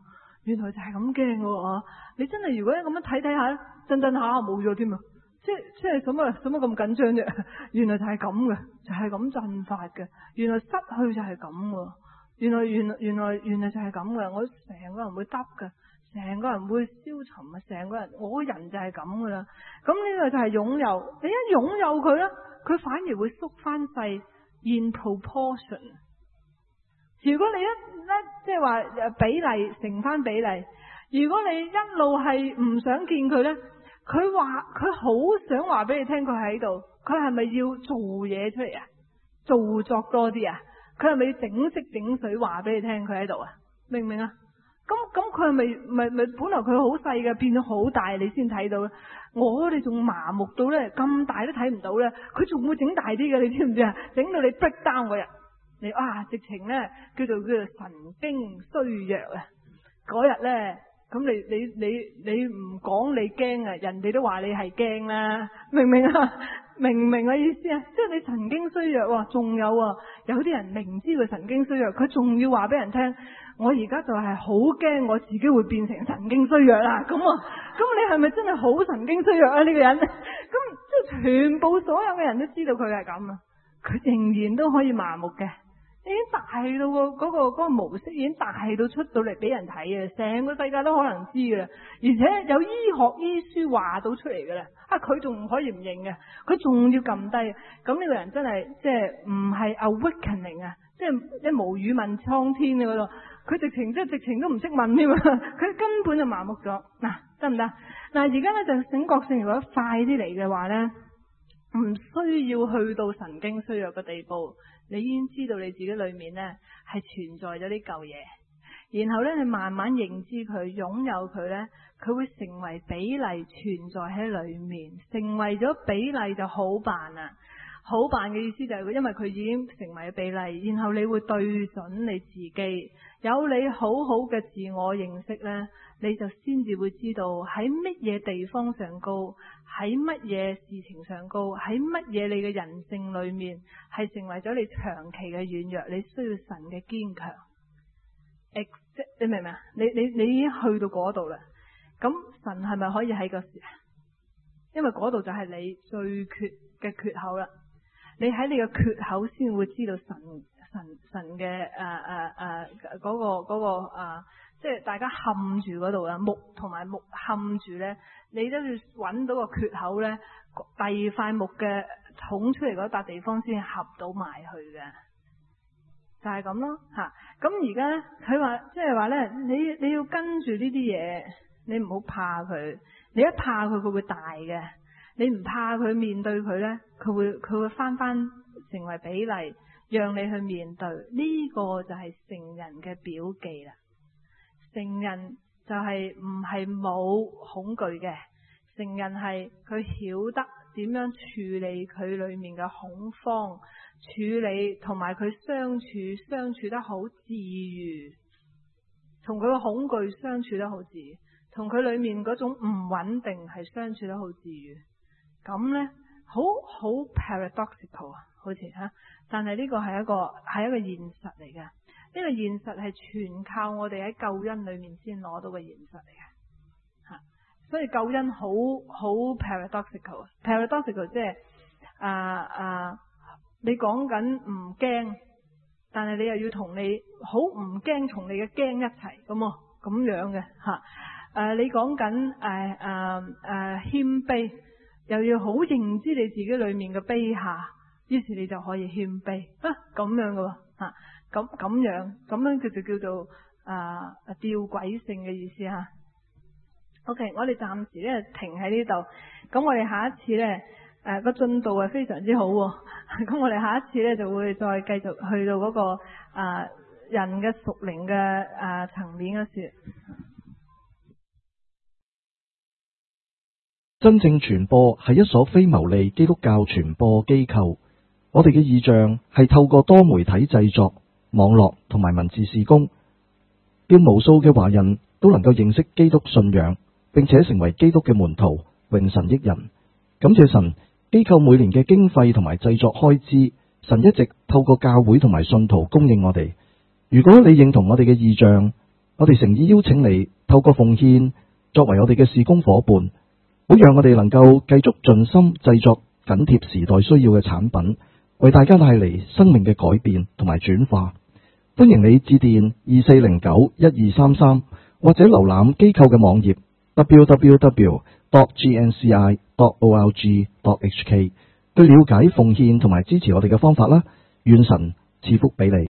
B: 原來就係咁驚喎！你真係如果咁樣睇睇下，震震下冇咗添啊！即係即係使乜使乜咁緊張啫？原來就係咁嘅，就係咁震發嘅。原來失去就係咁喎。原來原來原來原來就係咁嘅。我成個人會耷嘅，成個人會消沉啊！成個人我個人就係咁噶啦。咁呢個就係擁有。你一擁有佢咧，佢反而會縮翻細 in proportion。如果你一咧即係話比例乘翻比例，如果你一路係唔想見佢咧，佢話佢好想話俾你聽佢喺度，佢係咪要做嘢出嚟啊？做作多啲啊？佢係咪要整色整水話俾你聽佢喺度啊？明唔明啊？咁咁佢係咪咪咪本來佢好細嘅，變咗好大你先睇到咧？我哋仲麻木到咧咁大都睇唔到咧，佢仲會整大啲嘅，你知唔知啊？整到你 break down 嗰日。你啊，直情咧叫做叫做神經衰弱啊！嗰日咧，咁你你你你唔講你驚啊，人哋都話你係驚啦，明唔明啊？明唔明我意思啊？即係你神經衰弱喎，仲有啊，有啲人明知佢神經衰弱，佢仲要話俾人聽，我而家就係好驚我自己會變成神經衰弱啦！咁啊，咁你係咪真係好神經衰弱啊？呢個人，咁即係全部所有嘅人都知道佢係咁啊，佢仍然都可以麻木嘅。已經大到個嗰個嗰個模式已經大到出到嚟俾人睇啊！成個世界都可能知噶啦，而且有醫學醫書話到出嚟噶啦。啊，佢仲唔可以唔認嘅？佢仲要撳低。咁呢個人真係即係唔係 awakening 啊！即係一無語問蒼天嘅嗰度，佢直情即係直情都唔識問添啊！佢根本就麻木咗。嗱，得唔得？嗱，而家咧就醒覺性如果快啲嚟嘅話咧，唔需要去到神經衰弱嘅地步。你已經知道你自己裏面咧係存在咗呢嚿嘢，然後咧你慢慢認知佢，擁有佢咧，佢會成為比例存在喺裏面，成為咗比例就好辦啦。好辦嘅意思就係因為佢已經成為咗比例，然後你會對準你自己，有你好好嘅自我認識咧，你就先至會知道喺乜嘢地方上高，喺乜嘢事情上高，喺乜嘢你嘅人性裏面係成為咗你長期嘅軟弱，你需要神嘅堅強。Ex- 你明唔明啊？你你你已經去到嗰度啦。咁神係咪可以喺個時？因為嗰度就係你最缺嘅缺口啦。你喺你嘅缺口先會知道神神神嘅誒誒誒嗰個嗰、嗰個誒、呃，即係大家冚住嗰度啦，木同埋木冚住咧，你都要揾到個缺口咧，第二塊木嘅捅出嚟嗰笪地方先合到埋去嘅，就係、是、咁咯吓。咁而家咧，佢話即係話咧，你你要跟住呢啲嘢，你唔好怕佢，你一怕佢，佢會大嘅。你唔怕佢面對佢咧，佢會佢會翻翻成為比例，讓你去面對。呢個就係成人嘅表記啦。成人就係唔係冇恐懼嘅，成人係佢曉得點樣處理佢裏面嘅恐慌，處理同埋佢相處相處得好自如，同佢嘅恐懼相處得好自如，同佢裏面嗰種唔穩定係相處得好自如。咁咧，好好 paradoxical 啊，好似吓，但係呢個係一個係一個現實嚟嘅。呢個現實係全靠我哋喺救恩裏面先攞到嘅現實嚟嘅吓。所以救恩好好 paradoxical，paradoxical 即係啊啊，你講緊唔驚，但係你又要同你好唔驚，同你嘅驚一齊咁啊，咁樣嘅吓。誒，你講緊誒誒誒謙卑。又要好認知你自己裏面嘅卑下，於是你就可以謙卑啊，咁樣嘅喎吓，咁咁樣咁樣佢就叫做啊吊詭性嘅意思吓。OK， 我哋暫時咧停喺呢度，咁我哋下一次咧誒個進度係非常之好，咁我哋下一次咧就會再繼續去到嗰、那個啊、呃、人嘅屬靈嘅啊層面嘅事。
A: 真正傳播係一所非牟利基督教傳播機構，我哋嘅異象係透過多媒體製作、網絡同埋文字事工，叫無數嘅華人都能夠認識基督信仰，並且成為基督嘅門徒，榮神益人。感謝神，機構每年嘅經費同埋製作開支，神一直透過教會同埋信徒供應我哋。如果你認同我哋嘅異象， 我哋誠意邀請你透過奉獻作為我哋嘅事工夥伴，好讓我哋能夠繼續盡心製作緊貼時代需要嘅產品，為大家帶嚟生命嘅改變同埋轉化。歡迎你致電二四零九一二三三，或者瀏覽機構嘅網頁 double-u double-u double-u dot g n c i dot org dot h k 去了解奉獻同埋支持我哋嘅方法啦。願神賜福俾你。